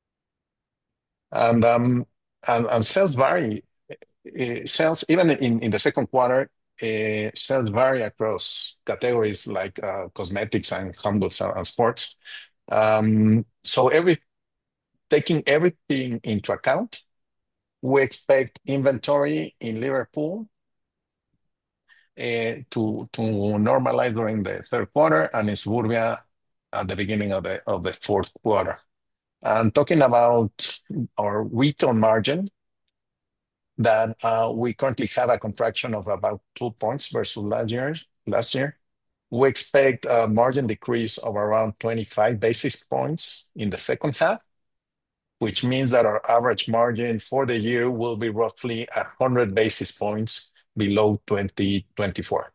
S2: And, um, and, and sales vary. Uh, sales, even in, in the second quarter, uh, sales vary across categories like uh, cosmetics and home goods and, and sports. Um, so every taking everything into account, we expect inventory in Liverpool uh, to, to normalize during the third quarter and in Suburbia at the beginning of the, of the fourth quarter. And talking about our retail margin, that uh, we currently have a contraction of about two points versus last year. Last year, we expect a margin decrease of around twenty-five basis points in the second half, which means that our average margin for the year will be roughly one hundred basis points below twenty twenty-four.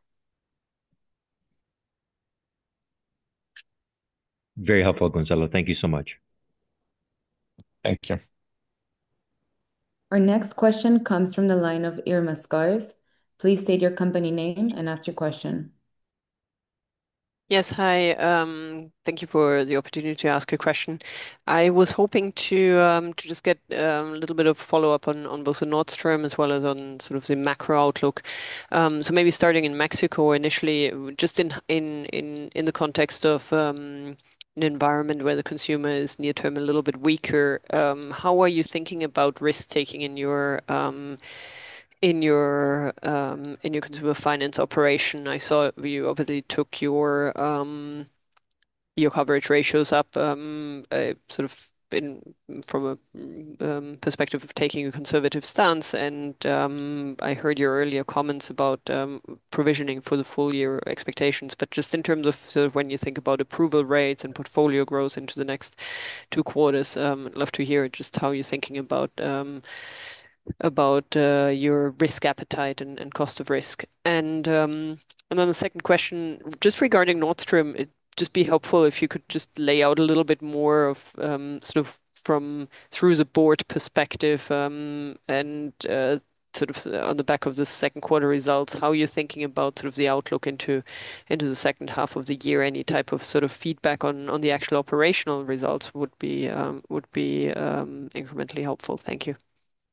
S6: Very helpful, Gonzalo. Thank you so much.
S2: Thank you.
S1: Our next question comes from the line of Irma Sgarz. Please state your company name and ask your question.
S7: Yes, hi. Um, thank you for the opportunity to ask a question. I was hoping to um, to just get um, a little bit of follow-up on, on both the Nordstrom as well as on sort of the macro outlook. Um, so maybe starting in Mexico initially, just in in in in the context of um, an environment where the consumer is near term a little bit weaker. Um, how are you thinking about risk taking in your um, in your um, in your consumer finance operation? I saw you obviously took your um, your coverage ratios up, um, uh, sort of in from a um, perspective of taking a conservative stance. And um, I heard your earlier comments about um, provisioning for the full year expectations. But just in terms of sort of when you think about approval rates and portfolio growth into the next two quarters, um, I'd love to hear just how you're thinking about um, about uh, your risk appetite and, and cost of risk. And um, and then the second question, just regarding Nordstrom, it'd just be helpful if you could just lay out a little bit more of um, sort of from through the board perspective um, and uh, sort of on the back of the second quarter results, how you're thinking about sort of the outlook into into the second half of the year. Any type of sort of feedback on on the actual operational results would be um, would be um, incrementally helpful. Thank you.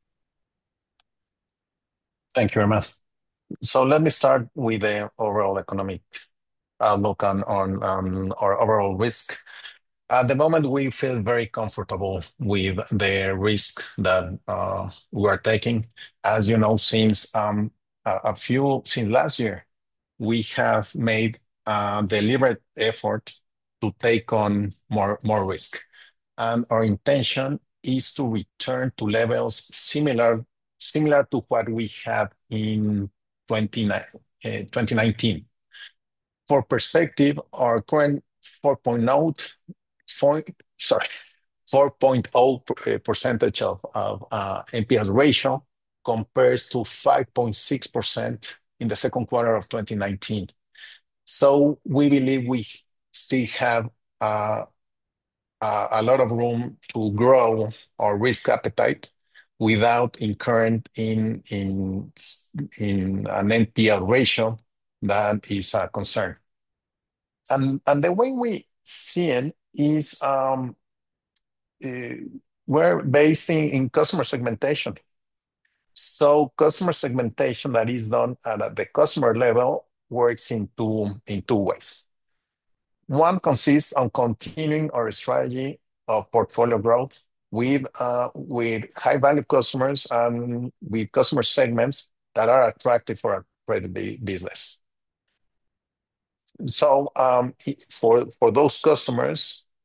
S2: Thank you, Irma. So let me start with the overall economic outlook on, on, on our overall risk. At the moment, we feel very comfortable with the risk that uh, we are taking. As you know, since um, a, a few, since last year, we have made a deliberate effort to take on more, more risk. And our intention is to return to levels similar similar to what we had in twenty nineteen. For perspective, our current four point zero sorry, four point zero percentage of, of uh, N P L ratio compares to five point six percent in the second quarter of twenty nineteen. So we believe we still have uh, uh, a lot of room to grow our risk appetite without incurring in in in an N P L ratio that is a concern. And and the way we see it is um, uh, we're basing in customer segmentation. So customer segmentation that is done at the customer level works in two in two ways. One consists on continuing our strategy of portfolio growth with uh, with high value customers and with customer segments that are attractive for our credit business. So um, for for those customers,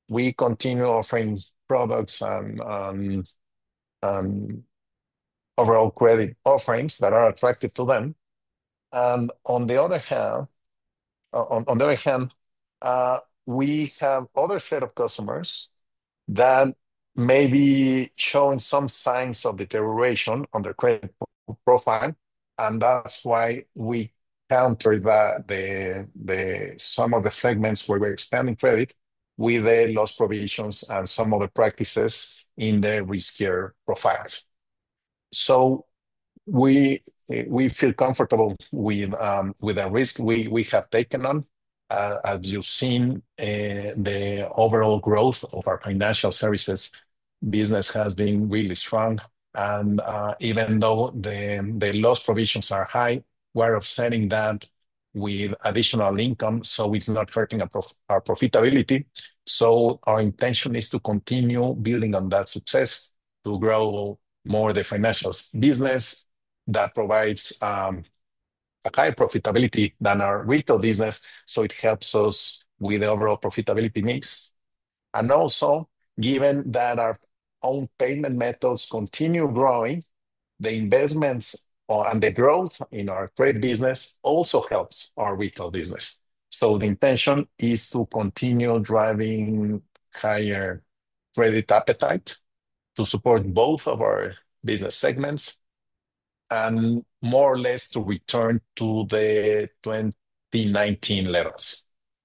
S2: we continue offering products and um, um, overall credit offerings that are attractive to them. And on the other hand, uh, on, on the other hand, uh, we have other set of customers that may be showing some signs of deterioration on their credit profile, and that's why we counter that the the some of the segments where we're expanding credit with the loss provisions and some other practices in the riskier profiles. So we we feel comfortable with um, with the risk we we have taken on. Uh, as you've seen, uh, the overall growth of our financial services business has been really strong. And uh, even though the the loss provisions are high, we're offsetting that with additional income, so it's not hurting our, prof our profitability. So our intention is to continue building on that success to grow more the financial business that provides um, a higher profitability than our retail business. So it helps us with the overall profitability mix. And also, given that our own payment methods continue growing, the investments or, and the growth in our credit business also helps our retail business. So the intention is to continue driving higher credit appetite to support both of our business segments and more or less to return to the twenty nineteen levels.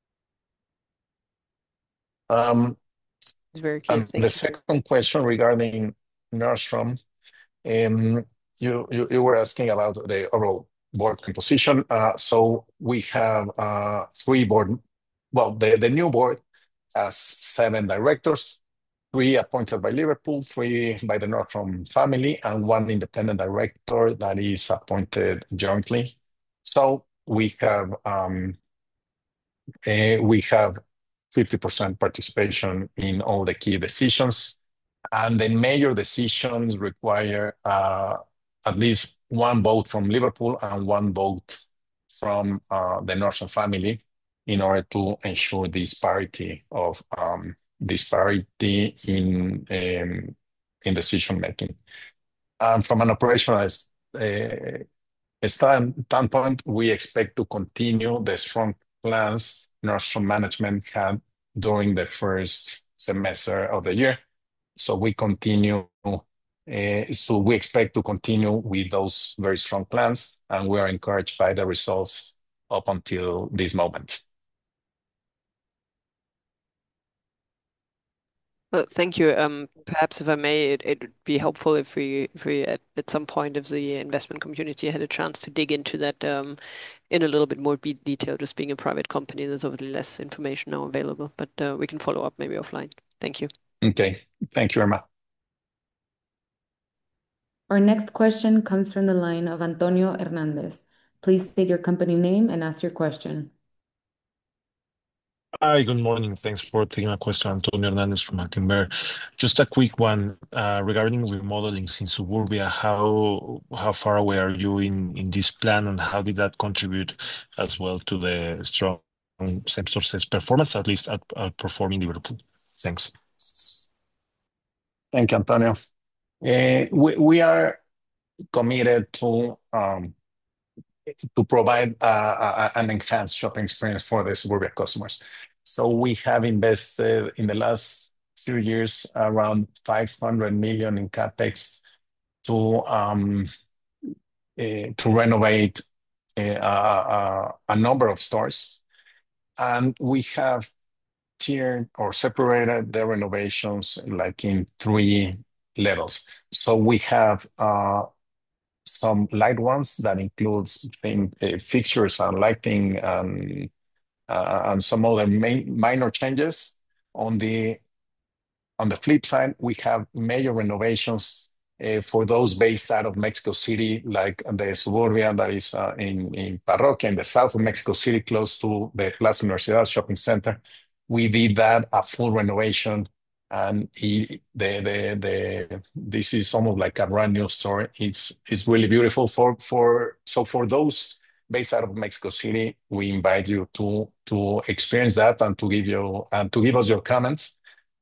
S2: Um,
S7: It's very clear.
S2: and
S7: Thank
S2: the
S7: you.
S2: second question regarding Nordstrom, um, you, you you were asking about the overall board composition. Uh, so we have uh, three board. Well, the the new board has seven directors. Three appointed by Liverpool, three by the Nordstrom family, and one independent director that is appointed jointly. So we have um, uh, we have fifty percent participation in all the key decisions, and the major decisions require uh, at least one vote from Liverpool and one vote from uh, the Nordstrom family in order to ensure this parity of um, disparity in um, in decision making. And from an operational uh, standpoint, we expect to continue the strong plans Nordstrom management had during the first semester of the year. So we continue. Uh, so we expect to continue with those very strong plans, and we are encouraged by the results up until this moment.
S7: Well, thank you. Um, perhaps if I may, it, it would be helpful if we, if we at, at some point, if the investment community had a chance to dig into that um, in a little bit more be detail. Just being a private company, there's obviously less information now available, but uh, we can follow up maybe offline. Thank you.
S2: Okay, thank you, Irma.
S1: Our next question comes from the line of Antonio Hernandez. Please state your company name and ask your question.
S8: Hi, good morning. Thanks for taking my question. Antonio Hernandez from Actinver. Just a quick one uh, regarding remodeling in Suburbia. How how far away are you in, in this plan, and how did that contribute as well to the strong same-store sales performance, at least at outperforming Liverpool? Thanks.
S2: Thank you, Antonio. Uh, we, we are committed to um, to provide uh, a, an enhanced shopping experience for the Suburbia customers. So we have invested in the last few years around five hundred million in capex to um, uh, to renovate uh, a, a number of stores, and we have tiered or separated the renovations like in three levels. So we have uh, some light ones that includes thing, uh, fixtures and lighting and uh, and some other main, minor changes. On the on the flip side, we have major renovations uh, for those based out of Mexico City, like the Suburbia that is uh, in in Parroquia in the south of Mexico City, close to the Plaza Universidad shopping center. We did that a full renovation, and it, the the the this is almost like a brand new store. It's it's really beautiful for for so for those based out of Mexico City. We invite you to to experience that and to give you and to give us your comments.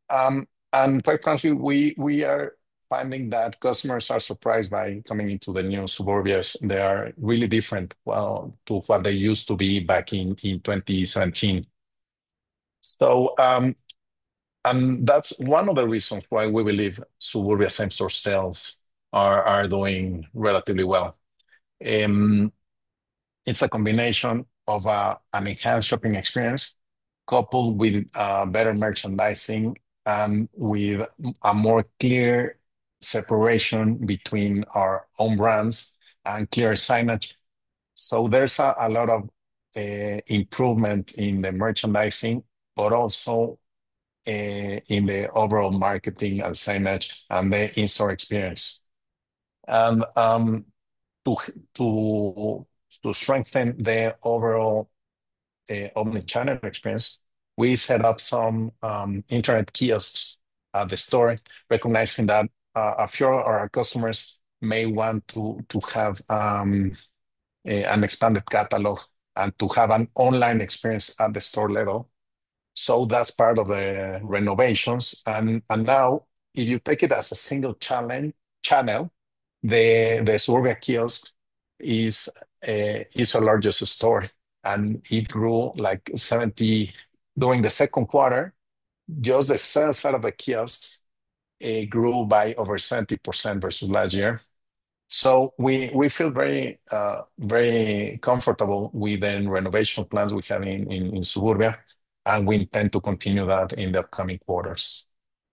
S2: Um, and quite frankly, we we are finding that customers are surprised by coming into the new Suburbias. They are really different, well, to what they used to be back in, in twenty seventeen. So, um, and that's one of the reasons why we believe Suburbia same-store sales are, are doing relatively well. Um, it's a combination of uh, an enhanced shopping experience coupled with uh, better merchandising and with a more clear separation between our own brands and clear signage. So there's a, a lot of uh, improvement in the merchandising, but also uh, in the overall marketing and signage and the in-store experience. And um, to to to strengthen the overall uh, omni-channel experience, we set up some um, internet kiosks at the store, recognizing that uh, a few of our customers may want to to have um, a- an expanded catalog and to have an online experience at the store level. So that's part of the renovations. And, and now, if you take it as a single challenge, channel, the, the Suburbia kiosk is, uh, is our largest store. And it grew like seventy during the second quarter. Just the sales side of the kiosks uh, grew by over seventy percent versus last year. So we we feel very uh, very comfortable with the renovation plans we have in, in, in Suburbia, and we intend to continue that in the upcoming quarters.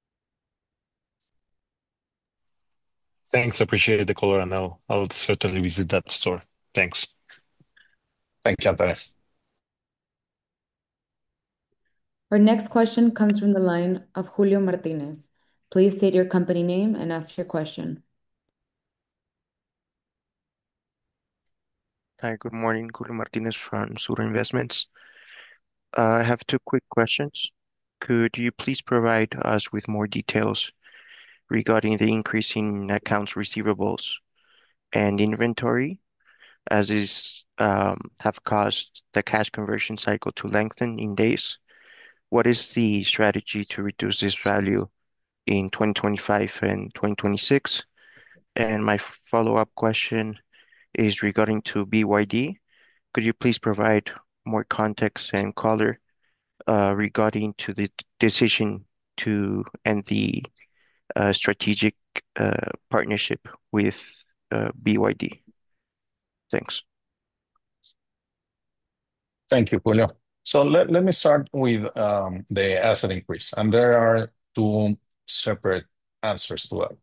S8: Thanks, appreciate the color, and I'll, I'll certainly visit that store. Thanks.
S2: Thank you, Antonio.
S1: Our next question comes from the line of Julio Martinez. Please state your company name and ask your question.
S9: Hi, good morning. Julio Martinez from Sura Investments. Uh, I have two quick questions. Could you please provide us with more details regarding the increase in accounts receivables and inventory, as is um, have caused the cash conversion cycle to lengthen in days? What is the strategy to reduce this value in twenty twenty-five and twenty twenty-six? And my follow-up question is regarding to B Y D. Could you please provide more context and color uh, regarding to the decision to end the uh, strategic uh, partnership with uh, B Y D? Thanks.
S2: Thank you, Julio. So let, let me start with um, the asset increase, and there are two separate answers to that.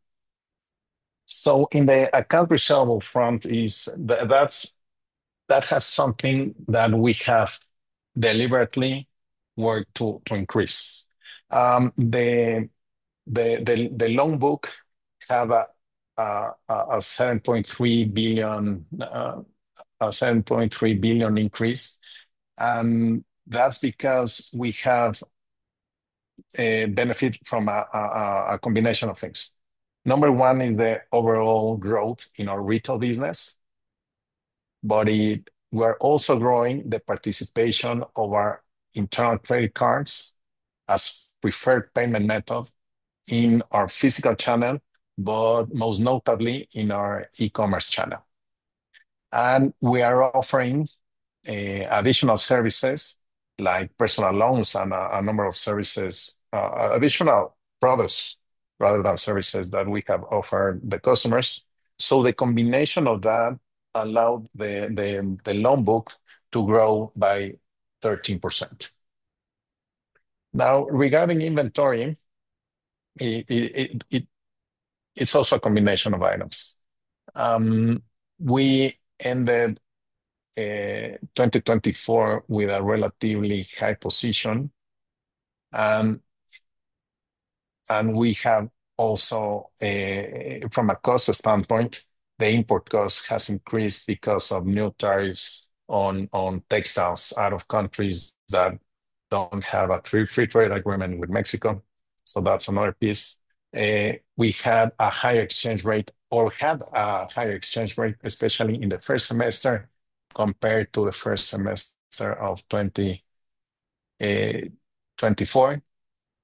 S2: So in the account receivable front is th- that's that has something that we have deliberately worked to, to increase. Um, the, the, the, the loan book had a, a, a seven point three billion uh, a seven point three billion increase, and that's because we have a benefit from a, a, a combination of things. Number one is the overall growth in our retail business, but it, we're also growing the participation of our internal credit cards as preferred payment method in our physical channel, but most notably in our e-commerce channel. And we are offering uh, additional services like personal loans and a, a number of services, uh, additional products rather than services that we have offered the customers. So the combination of that allowed the, the, the loan book to grow by thirteen percent. Now, regarding inventory, it, it, it, it's also a combination of items. Um, we ended uh, twenty twenty-four with a relatively high position, and and we have also, uh, from a cost standpoint, the import cost has increased because of new tariffs on on textiles out of countries that don't have a free free trade agreement with Mexico. So that's another piece. Uh, we had a higher exchange rate, or had a higher exchange rate, especially in the first semester compared to the first semester of twenty twenty-four.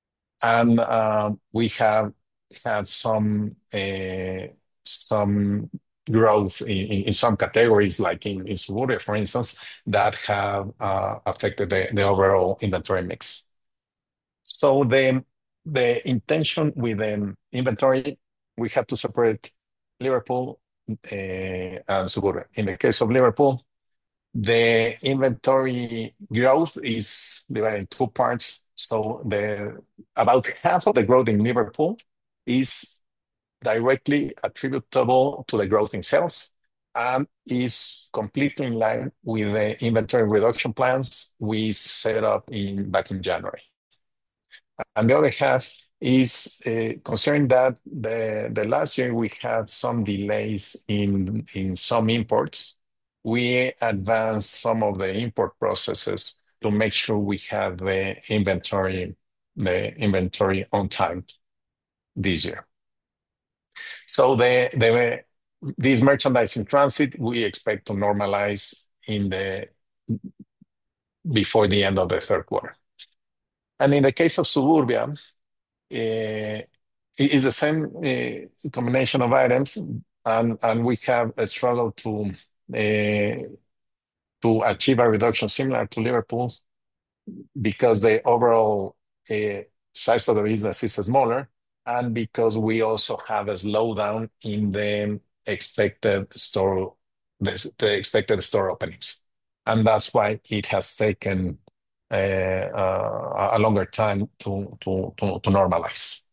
S8: And uh, we have had some uh, some growth in, in, in some categories, like in, in Suburbia, for instance, that have uh, affected the, the overall inventory mix. So the the intention with the inventory, we have to separate Liverpool uh, and Suburbia. In the case of Liverpool, the inventory growth is divided in two parts. So the about half of the growth in Liverpool is directly attributable to the growth in sales and is completely in line with the inventory reduction plans we set up in back in January. And the other half is uh, concerning that the, the last year we had some delays in, in some imports. We advanced some of the import processes to make sure we have the inventory, the inventory on time this year. So the, the this merchandise in transit, we expect to normalize in the before the end of the third quarter. And in the case of Suburbia, uh, it is the same uh, combination of items, and, and we have a struggle to uh, to achieve a reduction similar to Liverpool because the overall uh, size of the business is smaller, and because we also have a slowdown in the expected store the, the expected store openings, and that's why it has taken uh, uh, a longer time to to to, to normalize.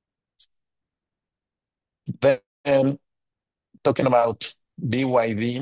S8: Then talking about B Y D,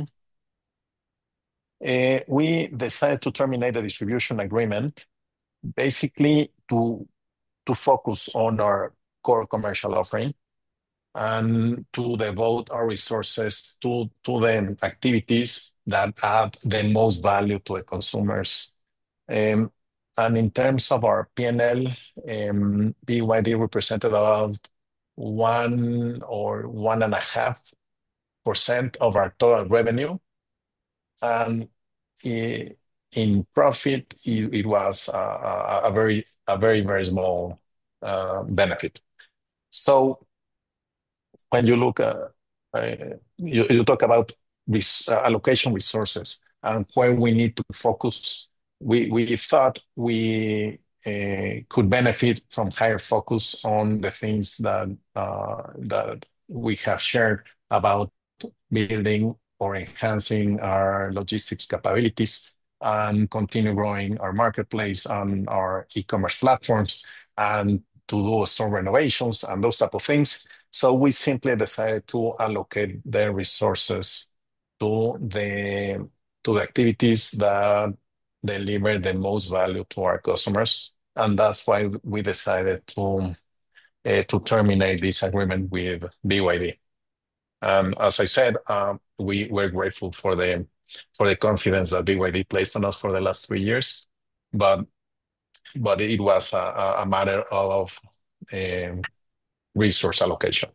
S8: uh, we decided to terminate the distribution agreement, basically to to focus on our core commercial offering and to devote our resources to, to the activities that add the most value to the consumers. Um, and in terms of our P and L, um, B Y D represented about one or one and a half percent of our total revenue. And it, in profit, it, it was a, a very, a very, very small uh, benefit. So when you look at, uh, you, you talk about res, uh, allocation resources and where we need to focus, we, we thought we uh, could benefit from higher focus on the things that, uh, that we have shared about building or enhancing our logistics capabilities and continue growing our marketplace and our e-commerce platforms and to do store renovations and those type of things. So we simply decided to allocate the resources to the to the activities that deliver the most value to our customers, and that's why we decided to uh, to terminate this agreement with B Y D. Um, as I said, um, we were grateful for the for the confidence that B Y D placed on us for the last three years, but but it was a, a matter of um, resource allocation.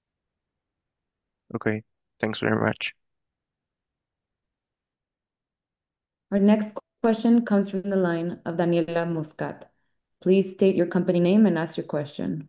S9: Okay, thanks very much.
S1: Our next question comes from the line of Daniela Muscat. Please state your company name and ask your question.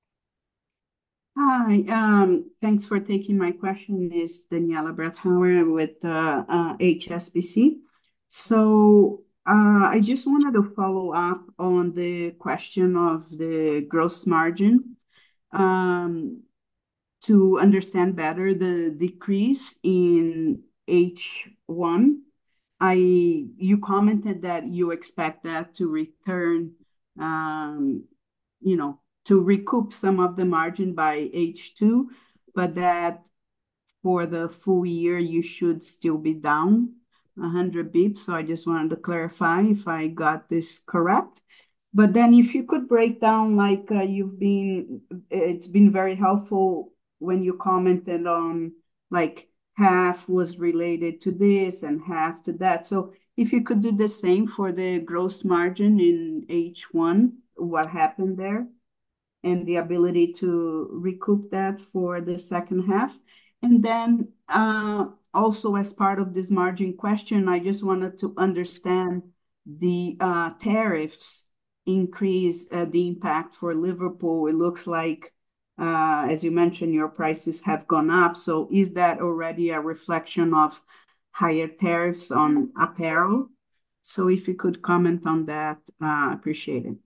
S10: Hi, um, thanks for taking my question. It's Daniela Bratthauer with uh, uh, H S B C. So uh, I just wanted to follow up on the question of the gross margin um, to understand better the decrease in H one. I you commented that you expect that to return, um, you know, to recoup some of the margin by H two, but that for the full year, you should still be down one hundred bips. So I just wanted to clarify if I got this correct. But then if you could break down, like uh, you've been, it's been very helpful when you commented on like half was related to this and half to that. So if you could do the same for the gross margin in H one, what happened there? And the ability to recoup that for the second half. And then uh, also as part of this margin question, I just wanted to understand the uh, tariffs increase uh, the impact for Liverpool? It looks like, uh, as you mentioned, your prices have gone up. So is that already a reflection of higher tariffs on apparel? So if you could comment on that, uh, appreciate it.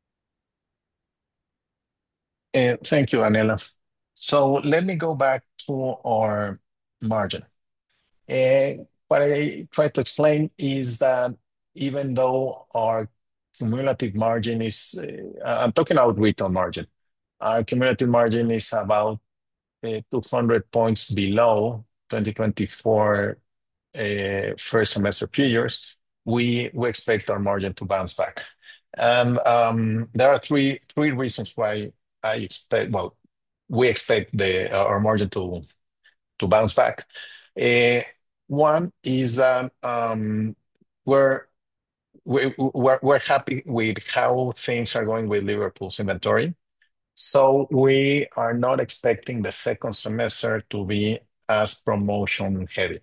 S2: Uh, thank you, Daniela. So let me go back to our margin. Uh, what I try to explain is that even though our cumulative margin is, uh, I'm talking about retail margin, our cumulative margin is about uh, two hundred points below twenty twenty-four uh, first semester figures. We we expect our margin to bounce back, and um, there are three three reasons why I expect. Well, we expect the our margin to to bounce back. Uh, One is that um, we're we, we're we're happy with how things are going with Liverpool's inventory. So we are not expecting the second semester to be as promotion heavy.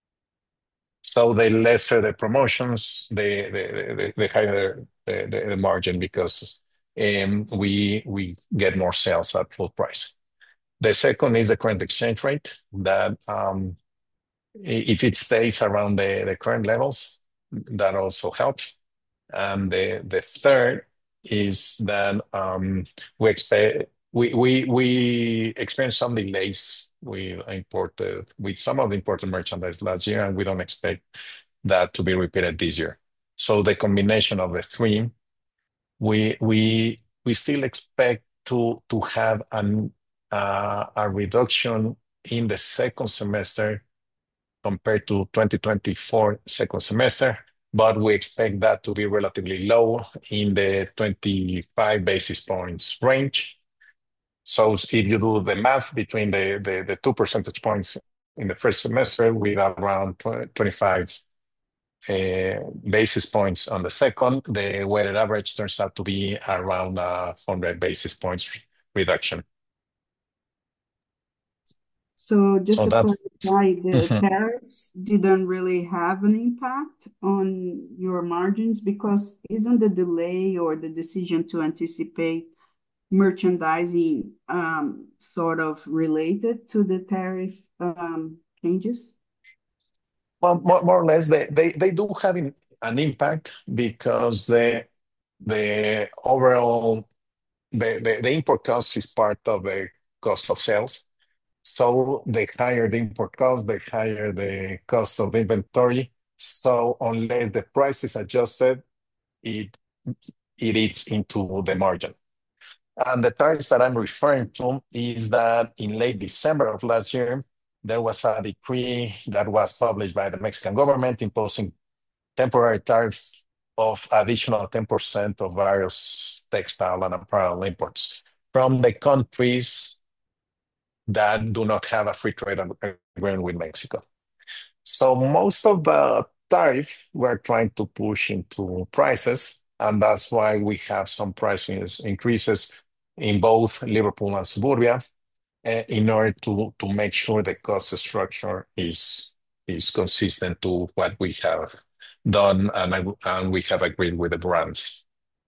S2: So the lesser the promotions, the the the, the higher the, the, the margin because um, we we get more sales at full price. The second is the current exchange rate that um, if it stays around the, the current levels, that also helps. And the the third is that um, we expect we we we experienced some delays with imported with some of the imported merchandise last year, and we don't expect that to be repeated this year. So the combination of the three, we we we still expect to to have an uh, a reduction in the second semester compared to twenty twenty-four second semester, but we expect that to be relatively low in the twenty-five basis points range. So if you do the math between the, the, the two percentage points in the first semester with around twenty-five uh, basis points on the second, the weighted average turns out to be around uh, one hundred basis points reduction.
S10: So just
S2: So
S10: to
S2: that's
S10: clarify, the tariffs didn't really have an impact on your margins because isn't the delay or the decision to anticipate merchandising um, sort of related to the tariff um, changes?
S2: well, more, more or less, they, they, they do have an, an impact because the the overall the, the, the import cost is part of the cost of sales. So the higher the import cost, the higher the cost of the inventory. So unless the price is adjusted, it it eats into the margin. And the tariffs that I'm referring to is that in late December of last year, there was a decree that was published by the Mexican government imposing temporary tariffs of additional ten percent of various textile and apparel imports from the countries that do not have a free trade agreement with Mexico. So most of the tariff we're trying to push into prices, and that's why we have some price increases in both Liverpool and Suburbia uh, in order to, to make sure the cost structure is, is consistent to what we have done and, I, and we have agreed with the brands.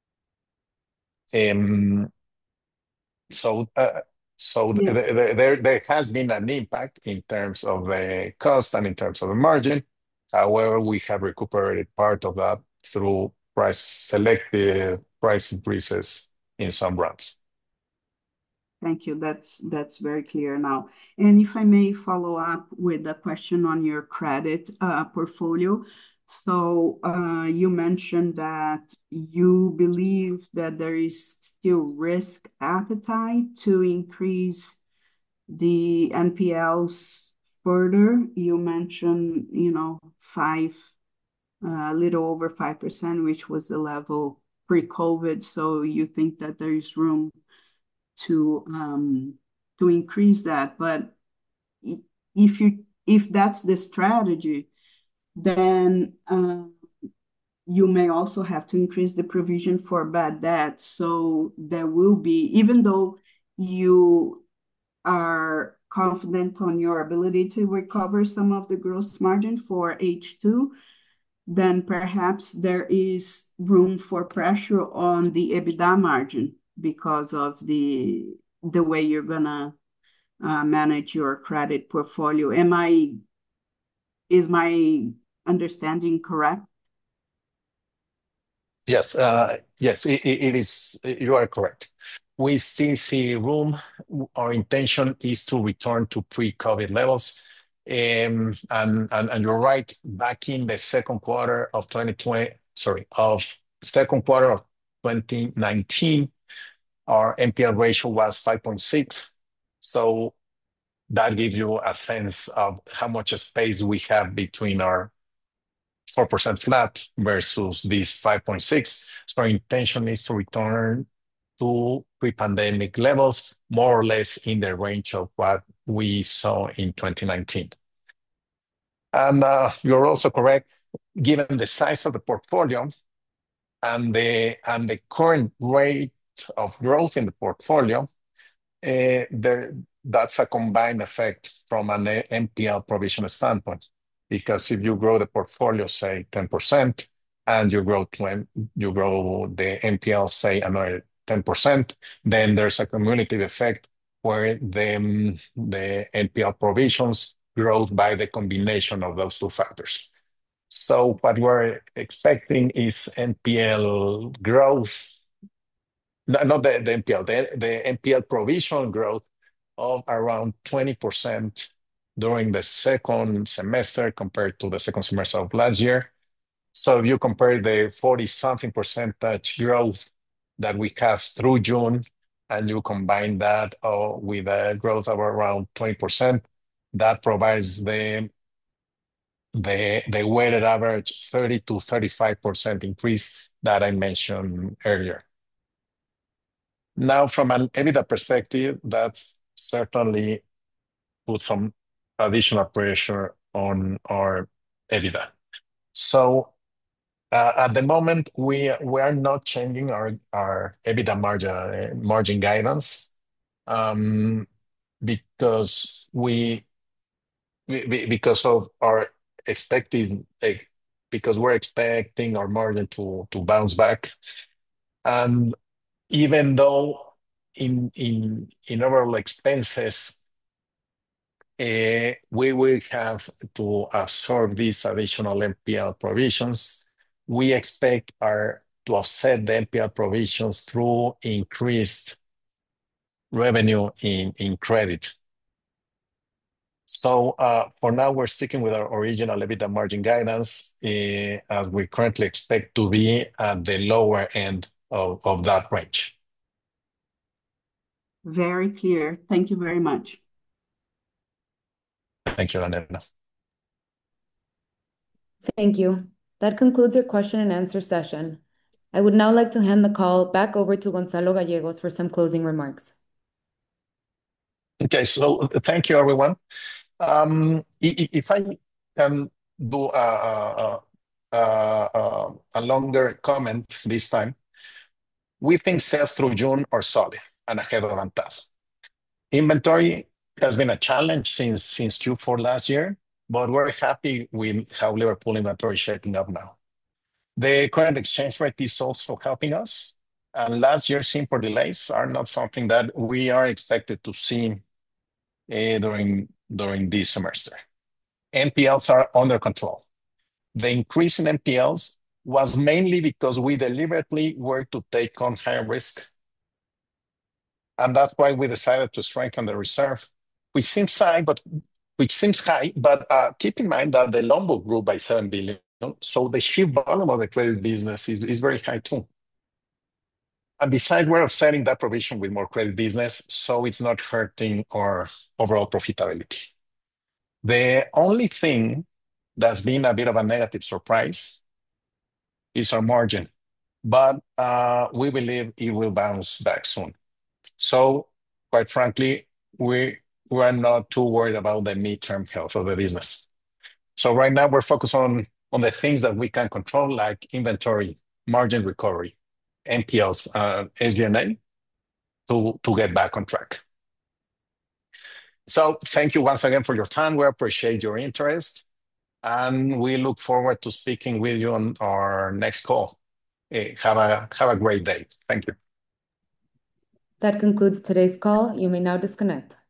S2: Um, so uh, so
S10: Yeah.
S2: th th there, there has been an impact in terms of the cost and in terms of the margin. However, we have recuperated part of that through price selective price increases in some brands.
S10: Thank you. That's that's very clear now. And if I may follow up with a question on your credit uh, portfolio. So uh, you mentioned that you believe that there is still risk appetite to increase the N P Ls further. You mentioned, you know, five, a little over five percent, which was the level pre-COVID. So you think that there is room to um, to increase that. But if you if that's the strategy, then uh, you may also have to increase the provision for bad debt. So there will be, even though you are confident on your ability to recover some of the gross margin for H two, then perhaps there is room for pressure on the EBITDA margin because of the the way you're gonna uh, manage your credit portfolio. Am I is my understanding correct?
S11: Yes, uh, yes, it, it is. You are correct. We still see room. Our intention is to return to pre-COVID levels. Um, and, and, and you're right, back in the second quarter of twenty twenty, sorry, of second quarter of twenty nineteen, our N P L ratio was five point six. So that gives you a sense of how much space we have between our four percent flat versus this five point six. So our intention is to return to pre-pandemic levels, more or less in the range of what we saw in twenty nineteen. And uh, you're also correct, given the size of the portfolio and the, and the current rate of growth in the portfolio, uh, there, that's a combined effect from an N P L provision standpoint. Because if you grow the portfolio, say ten percent, and you grow twenty, you grow the N P L, say another ten percent, then there's a cumulative effect where the, the N P L provisions grow by the combination of those two factors. So what we're expecting is N P L growth, no, not the, the N P L, the, the N P L provision growth of around twenty percent during the second semester compared to the second semester of last year. So if you compare the forty something percentage growth that we have through June, and you combine that uh, with a growth of around twenty percent, that provides the, the, the weighted average thirty to thirty-five percent increase that I mentioned earlier. Now, from an EBITDA perspective, that's certainly put some additional pressure on our EBITDA. So uh, at the moment, we we are not changing our our EBITDA margin margin guidance um, because we, we because of our expected because we're expecting our margin to to bounce back, and even though in in in overall expenses, Uh, we will have to absorb these additional N P L provisions. We expect our to offset the N P L provisions through increased revenue in, in credit. So uh, for now, we're sticking with our original EBITDA margin guidance, uh, as we currently expect to be at the lower end of, of that range.
S10: Very clear. Thank you very much.
S11: Thank you, Daniela.
S1: Thank you. That concludes our question and answer session. I would now like to hand the call back over to Gonzalo Gallegos for some closing remarks.
S11: Okay, so thank you, everyone. Um, if I can do a, a, a, a longer comment this time, we think sales through June are solid and ahead of ANTAD. Inventory has been a challenge since since Q four last year, but we're happy with how Liverpool inventory is shaping up now. The current exchange rate is also helping us, and last year's import delays are not something that we are expected to see uh, during, during this semester. N P Ls are under control. The increase in N P Ls was mainly because we deliberately were to take on higher risk. And that's why we decided to strengthen the reserve, which seems high, but which seems high, but uh, keep in mind that the loan book grew by seven billion. So the sheer volume of the credit business is, is very high too. And besides, we're offsetting that provision with more credit business, so it's not hurting our overall profitability. The only thing that's been a bit of a negative surprise is our margin, but uh, we believe it will bounce back soon. So, quite frankly, we we are not too worried about the midterm health of the business. So right now we're focused on on the things that we can control, like inventory, margin recovery, N P Ls, uh, S G and A, to to get back on track. So thank you once again for your time. We appreciate your interest. and we look forward to speaking with you on our next call. Eh, Have a have a great day. Thank you.
S1: That concludes today's call. You may now disconnect.